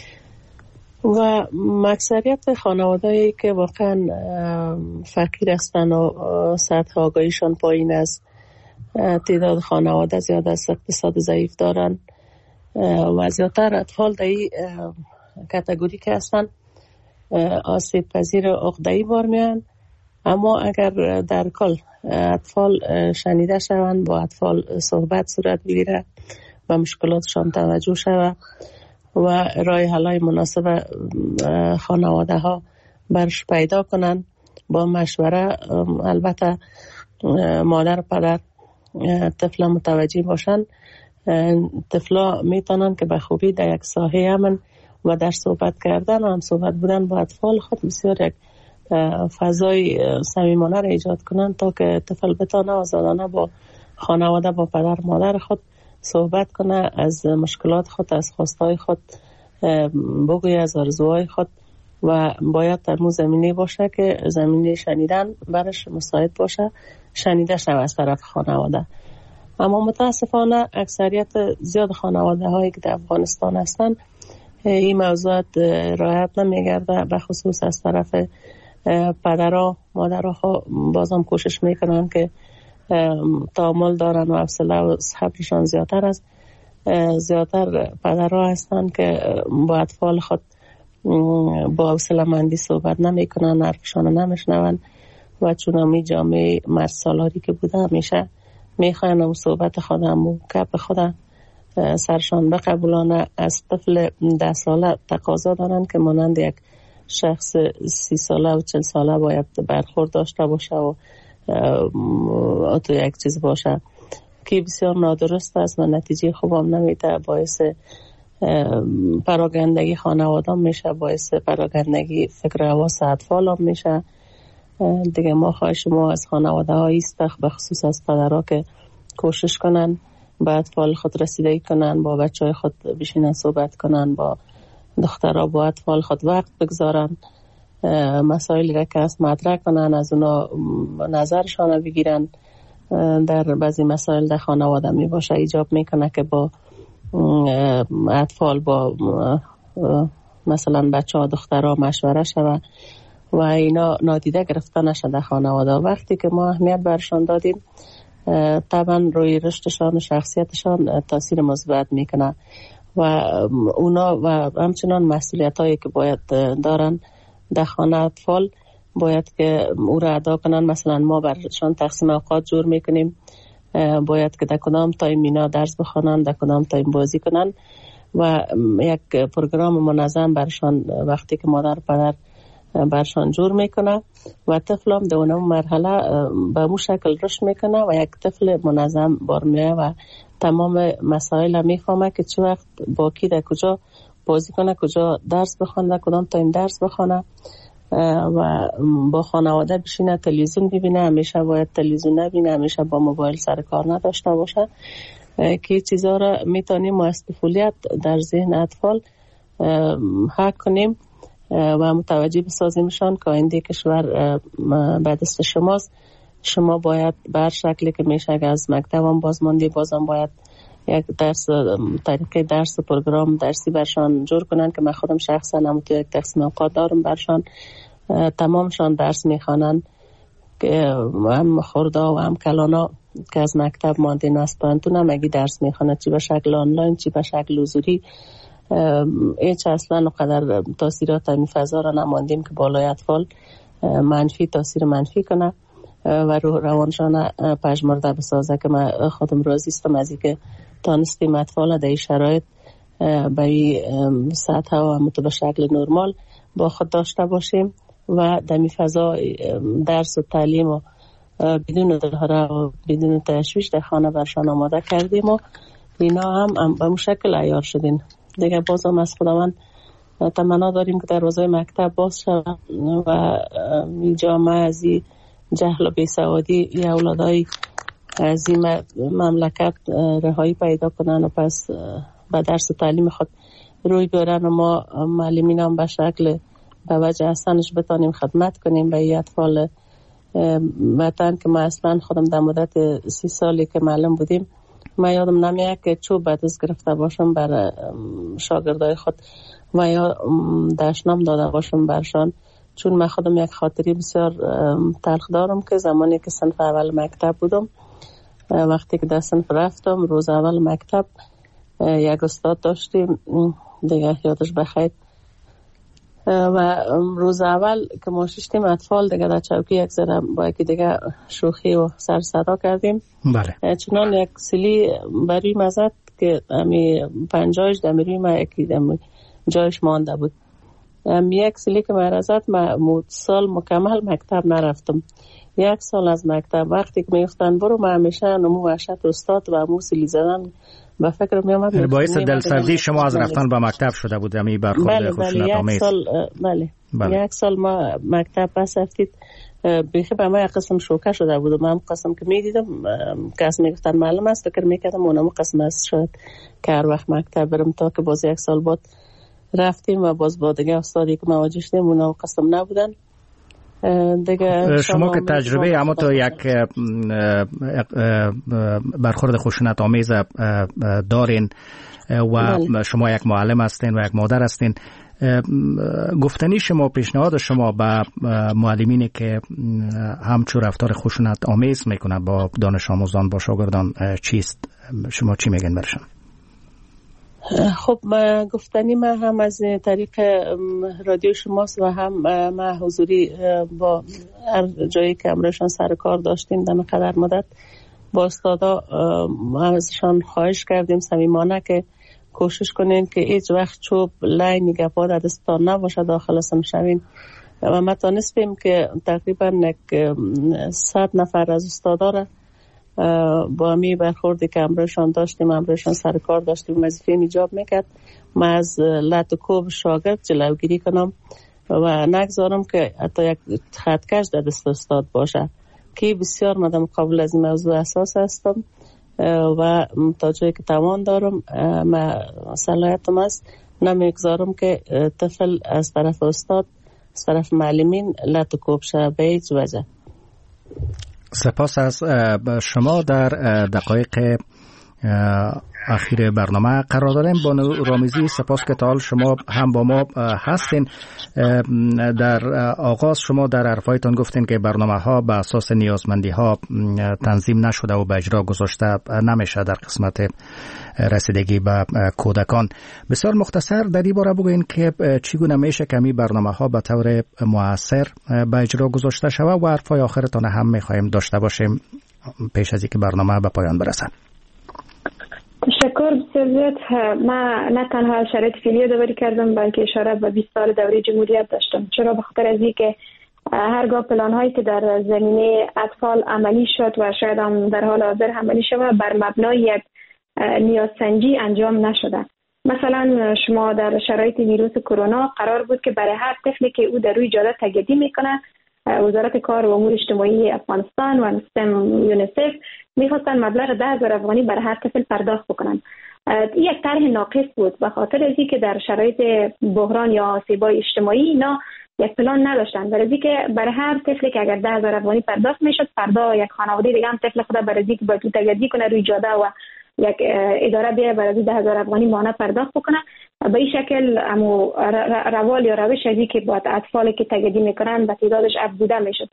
و اکثریت خانواده‌ای که واقعا فقیر هستند و سطح آگاهیشان پایین است، تعداد خانواده زیاد است، اقتصاد ضعیف دارن و زیادتر اطفال در این کاتگوری که هستن آسیب پذیر و عقده‌ای بار میان. اما اگر در کل اطفال شنیده شوند، با اطفال صحبت صورت بگیره و مشکلاتشان توجه شود و راه حل‌های مناسب خانواده ها برش پیدا کنن، با مشوره البته مادر و پدر طفل متوجه باشن، طفلا میتونن که به خوبی در یک ساحه امن و در صحبت کردن و هم صحبت بودن با اطفال خود بسیار یک فضای صمیمانه را ایجاد کنن تا که طفل بتانه آزادانه با خانواده، با پدر مادر خود صحبت کنه، از مشکلات خود، از خواستهای خود بگوی، از آرزوهای خود و باید در مو زمینه باشه که زمینه شنیدن برش مساعد باشه، شنیده شود از طرف خانواده. اما متاسفانه اکثریت زیاد خانواده هایی که در افغانستان هستن این موضوعات رعایت نمیگرده، به خصوص از طرف پدرها مادرها بازم کوشش میکنن که تحمل دارن و حوصله و صبرشان زیادتر است. زیادتر پدرها هستن که با اطفال خود با حوصله مندی صحبت نمیکنن، حرفشان نمیشنون و چون همی جامعه مرد سالاری که بوده همیشه میخواین و صحبت خودم و کپ خودم سرشان بقبولانه. از طفل ده ساله تقاضا دارن که مانند یک شخص سی ساله و چل ساله باید برخورد داشته باشه و تو یک چیز باشه که بسیار نادرست است و نتیجه خوب هم نمیده، باعث پراگندگی خانواده میشه، باعث پراگندگی فکر حواس اطفال هم میشه. دیگه ما خواهش ما از خانواده ها است، به خصوص از پدرها که کوشش کنن با اطفال خود رسیدگی کنن، با بچه های خود بشینن صحبت کنن، با دخترها با اطفال خود وقت بگذارن، مسائلی را که است مطرح کنن، از اونا نظرشان بگیرن. در بعضی مسائل در خانواده می باشه ایجاب میکنه که با اطفال با مثلا بچه ها دخترها مشوره شود و اینا نادیده گرفته نشه در خانواده. وقتی که ما اهمیت برشان دادیم طبعا روی رشدشان و شخصیتشان تاثیر مثبت میکنه و اونا و همچنان مسئولیت هایی که باید دارن در خانه اطفال باید که او را ادا کنن. مثلا ما برشان تقسیم اوقات جور میکنیم، باید که در کدام تایم اینا درس بخوانن، در کدام تایم بازی کنن و یک پروگرام منظم برشان وقتی که مادر پدر برشان جور میکنه و طفل هم در اون مرحله به مو شکل رشد میکنه و یک طفل منظم برمیه و تمام مسائل میفهمه که چه وقت با کی در کجا بازی کنه، کجا درس بخونه، کدام تایم درس بخونه و با خانواده بشینه تلویزیون ببینه. همیشه باید تلویزیون نبینه، همیشه با موبایل سر کار نداشته باشه که چیزا را میتونیم ما از طفولیت در ذهن اطفال حک کنیم و متوجه بسازیمشان که آینده کشور به دست شماست. شما باید بر شکلی که میشه از مکتب هم بازماندی بازم باید یک درس طریقه درس پروگرام درسی برشان جور کنن که من خودم شخصا هم تو یک تقسیم اوقات دارم برشان تمامشان درس میخوانن که هم خوردا و هم کلانا که از مکتب ماندین اسپانتون هم اگه درس میخوانه چی به شکل آنلاین چی به شکل حضوری ایچ اصلا اقدر تاثیرات این فضا را نماندیم که بالای اطفال منفی تاثیر منفی کنه و روح روانشان پژمرده بسازه که من خودم راضی استم از اینکه تانستیم اطفال در این شرایط به این سطح و متو به شکل نرمال با خود داشته باشیم و در این فضا درس و تعلیم و بدون دلهره و بدون تشویش در خانه برشان آماده کردیم و اینا هم به مشکل عیار شدین. دیگه بازم از خداوند تمنا داریم که در روزای مکتب باز شد و این جامعه از این جهل و بیسوادی یا اولادای از این مملکت رهایی پیدا کنن و پس به درس و تعلیم خود روی بیارن و ما معلمین هم به شکل به وجه احسنش بتانیم خدمت کنیم به این اطفال وطن که ما اصلا خودم در مدت سی سالی که معلم بودیم ما یادم نمیاد که چوب به دست گرفته باشم برای شاگردای خود و یا دشنام داده باشم برشان، چون من خودم یک خاطری بسیار تلخ دارم که زمانی که صنف اول مکتب بودم وقتی که در صنف رفتم روز اول مکتب یک استاد داشتیم دیگه یادش بخیر و روز اول که ما ششتیم اطفال دیگه در چوکی یک ذره با یکی دیگه شوخی و سر صدا کردیم. بله. چنان یک سلی بروی مزد که امی پنجایش دمیروی ما یکی دمی جایش مانده بود. یک سلی که مرزد ما سال مکمل مکتب نرفتم. یک سال از مکتب وقتی که میفتن برو ما همیشه نمو وحشت استاد و امو سلی زدن به فکر می آمد باعث دلسردی شما از رفتن به مکتب شده بود امی برخورد خشونت آمیز. بله بله یک سال ما مکتب پس رفتید بیخی به ما یک قسم شوکه شده بود و من قسم که میدیدم کس میگفتن معلوم است فکر میکردم اونم قسم است شاید که هر وقت مکتب برم تا که باز یک سال بعد رفتیم و باز با دیگه استادی که مواجه شدیم اونم قسم نبودن دیگه. شما که تجربه اما تو یک برخورد خشونت آمیز دارین و بله. شما یک معلم هستین و یک مادر هستین، گفتنی شما پیشنهاد شما به معلمینی که همچون رفتار خشونت آمیز میکنه با دانش آموزان با شاگردان چیست؟ شما چی میگن برشان؟ خب ما گفتنی ما هم از طریق رادیو شماست و هم ما حضوری با هر جایی که امرشان سر کار داشتیم در مقدر مدت با استادا ازشان خواهش کردیم صمیمانه که کوشش کنین که هیچ وقت چوب لای نگهبا در دستان نباشه داخل سم شوین و ما تانستیم که تقریبا یک صد نفر از استادا را با می برخوردی که امرشان داشتیم امرشان سر کار داشتیم وظیفه ایجاب میکرد ما از لط و کوب شاگرد جلوگیری کنم و نگذارم که حتی یک خطکش در دست استاد باشه که بسیار مدام قابل از این موضوع اساس هستم و توجهی که توان دارم ما صلاحیتم است نمیگذارم که طفل از طرف استاد از طرف معلمین لطکوب شه به هیچ وجه. سپاس از شما. در دقایق اخیر برنامه قرار داریم. بانو رامیزی سپاس که تا حال شما هم با ما هستین. در آغاز شما در حرفایتان گفتین که برنامه ها به اساس نیازمندی ها تنظیم نشده و به اجرا گذاشته نمیشه در قسمت رسیدگی به کودکان. بسیار مختصر در این باره بگوین که چگونه میشه که می برنامه ها به طور مؤثر به اجرا گذاشته شود و حرفای آخرتان هم میخوایم داشته باشیم پیش از اینکه برنامه به پایان برسه. تشکر بسیار زیاد. من نه تنها شرایط فعلی داوری کردم بلکه اشاره به بیست سال دوره جمهوریت داشتم. چرا؟ به خاطر از اینکه هرگاه پلان هایی که در زمینه اطفال عملی شد و شاید هم در حال حاضر عملی شود بر مبنای یک نیازسنجی انجام نشده. مثلا شما در شرایط ویروس کرونا قرار بود که برای هر طفلی که او در روی جاده تگدی میکنه وزارت کار و امور اجتماعی افغانستان و یونیسف میخواستن مبلغ ده هزار افغانی برای هر طفل پرداخت بکنن. این یک طرح ناقص بود به خاطر از اینکه در شرایط بحران یا آسیب‌های اجتماعی اینا یک پلان نداشتن. برای اینکه برای هر طفلی که اگر ده هزار افغانی پرداخت میشد فردا یک خانواده دیگه هم طفل خود برای اینکه باید تو تگدی کنه روی جاده و یک اداره بیه برای ده هزار افغانی ماهانه پرداخت بکنه. به این شکل امو روال یا روش ازی که با اطفالی که تگدی میکنن به تعدادش افزوده میشد.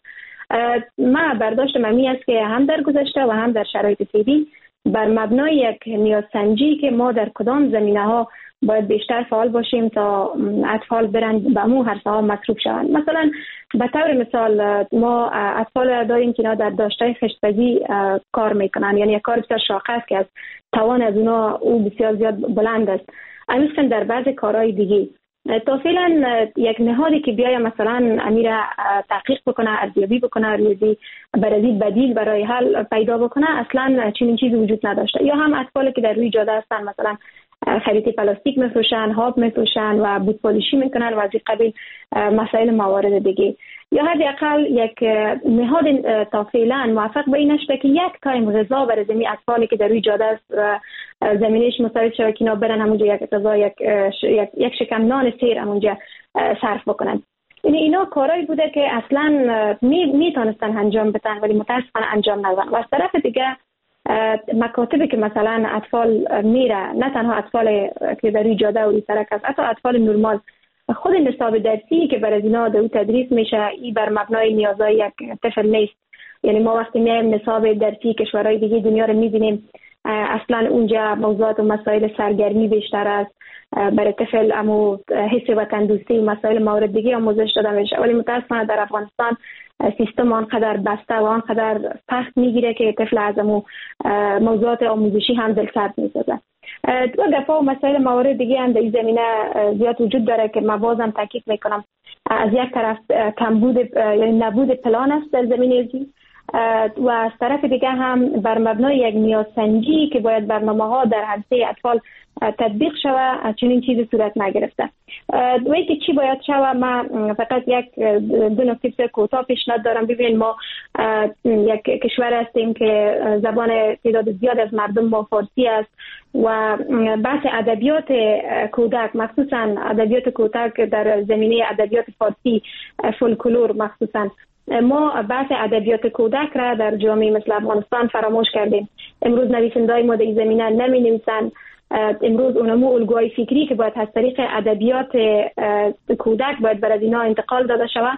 من برداشتم امی است که هم در گذشته و هم در شرایط فعلی بر مبنای یک نیازسنجی که ما در کدام زمینه ها باید بیشتر فعال باشیم تا اطفال برند به مو هر ها مصروف شوند. مثلا به طور مثال ما اطفال داریم که اینا در داشته خشتپزی کار میکنن، یعنی یک کار بسیار شاقه است که از توان از اونا او بسیار زیاد بلند است. همینطور در بعض کارهای دیگه تا فعلا یک نهادی که بیاید مثلا امیر تحقیق بکنه، ارزیابی بکنه، ریاضی برای بدیل برای حل پیدا بکنه اصلا چنین چیزی وجود نداشته. یا هم اطفالی که در روی جاده هستن مثلا خریطه پلاستیک میفروشن، هاب میفروشن و بود پالیشی میکنن و از این قبیل مسائل موارد دیگه. یا حداقل یک نهاد تا فعلا موفق به این نشده که یک تایم غذا برای زمین اطفالی که در روی جاده است زمینش مساعد شده که اینا برن همونجا یک غذا یک یک شکم نان سیر همونجا صرف بکنن. یعنی اینا کارهایی بوده که اصلا می میتونستن انجام بدن ولی متاسفانه انجام ندادن. و از طرف دیگه مکاتبی که مثلا اطفال میره، نه تنها اطفال که در روی جاده و روی سرک است، حتی اطفال نرمال خود نصاب درسی که برای اینا در تدریس میشه این بر مبنای نیازهای یک طفل نیست. یعنی ما وقتی میایم نصاب درسی کشورهای دیگه دنیا رو میبینیم اصلا اونجا موضوعات و مسائل سرگرمی بیشتر است برای طفل، امو حس وطن دوستی و مسائل مورد دیگه آموزش داده میشه. ولی متاسفانه در افغانستان سیستم آنقدر بسته و آنقدر سخت میگیره که طفل از امو موضوعات آموزشی هم دلسرد میسازه. دو دفعه و مسائل موارد دیگه هم در این زمینه زیاد وجود داره که من بازم تاکید میکنم. از یک طرف کمبود یعنی نبود پلان است در زمینه ازی و از طرف دیگه هم بر مبنای یک نیازسنجی که باید برنامه ها در حوزه اطفال تطبیق شوه چنین چیزی صورت نگرفته. دویی که چی باید شوه، من فقط یک دو نکته بسیار کوتاه پیشنهاد دارم. ببینید ما یک کشور هستیم که زبان تعداد زیاد از مردم ما فارسی است و بحث ادبیات کودک مخصوصا ادبیات کودک در زمینه ادبیات فارسی فولکلور مخصوصا ما بحث ادبیات کودک را در جامعه مثل افغانستان فراموش کردیم. امروز نویسنده‌های ما در این زمینه نمی نویسند. امروز اونمو الگوهای فکری که باید از طریق ادبیات کودک باید برای اینا انتقال داده شود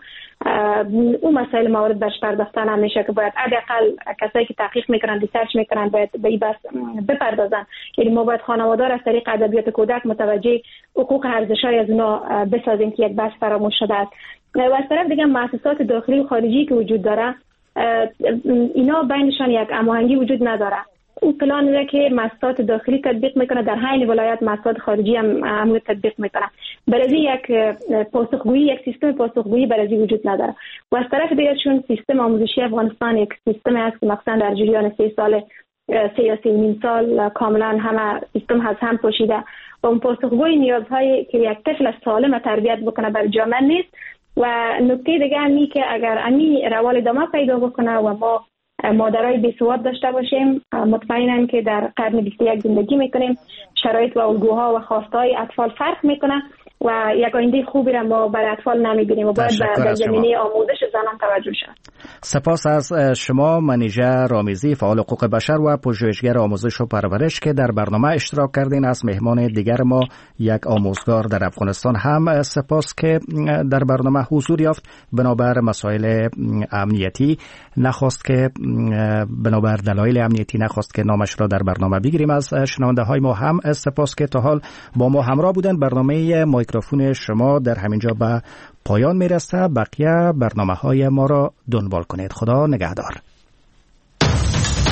اون مسائل موارد برش پرداخته نمیشه که باید حداقل کسایی که تحقیق میکنن ریسرچ میکنن باید به این بحث بپردازن. یعنی ما باید خانواده‌ها از طریق ادبیات کودک متوجه حقوق ارزش‌های از اونا بسازیم که یک بحث فراموش شده است. و از طرف دیگه مؤسسات داخلی و خارجی که وجود داره اینا بینشان یک هماهنگی وجود نداره. اون پلان را که مؤسسات داخلی تطبیق میکنه در حین ولایت مؤسسات خارجی هم همون تطبیق میکنه. برای یک پاسخگویی یک سیستم پاسخگویی برای وجود نداره. و از طرف دیگه چون سیستم آموزشی افغانستان یک سیستم است که مثلا در جریان سه سال سه یا سه نیم سال کاملا همه سیستم از هم پوشیده و اون پاسخگوی نیازهای که یک طفل سالم تربیت بکنه برای جامعه نیست. و نکته دیگه همی که اگر امی روال ادامه پیدا بکنه و ما مادرای بیسواد داشته باشیم. مطمئنم که در قرن بیست و یک زندگی میکنیم، شرایط و الگوها و خواستهای اطفال فرق میکنه و یک آینده خوبی را ما برای اطفال نمیبینیم و باید در زمینه آموزش زنان توجه شد. سپاس از شما منیژه رامیزی، فعال حقوق بشر و پژوهشگر آموزش و پرورش که در برنامه اشتراک کردین. از مهمان دیگر ما یک آموزگار در افغانستان هم سپاس که در برنامه حضور یافت. بنابر مسائل امنیتی نخواست که بنابر دلایل امنیتی نخواست که نامش را در برنامه بگیریم. از شنونده های ما هم سپاس که تا حال با ما همراه بودند. برنامه میکروفون شما در همینجا به پایان میرسه. بقیه برنامه های ما را دنبال کنید. خدا نگهدار.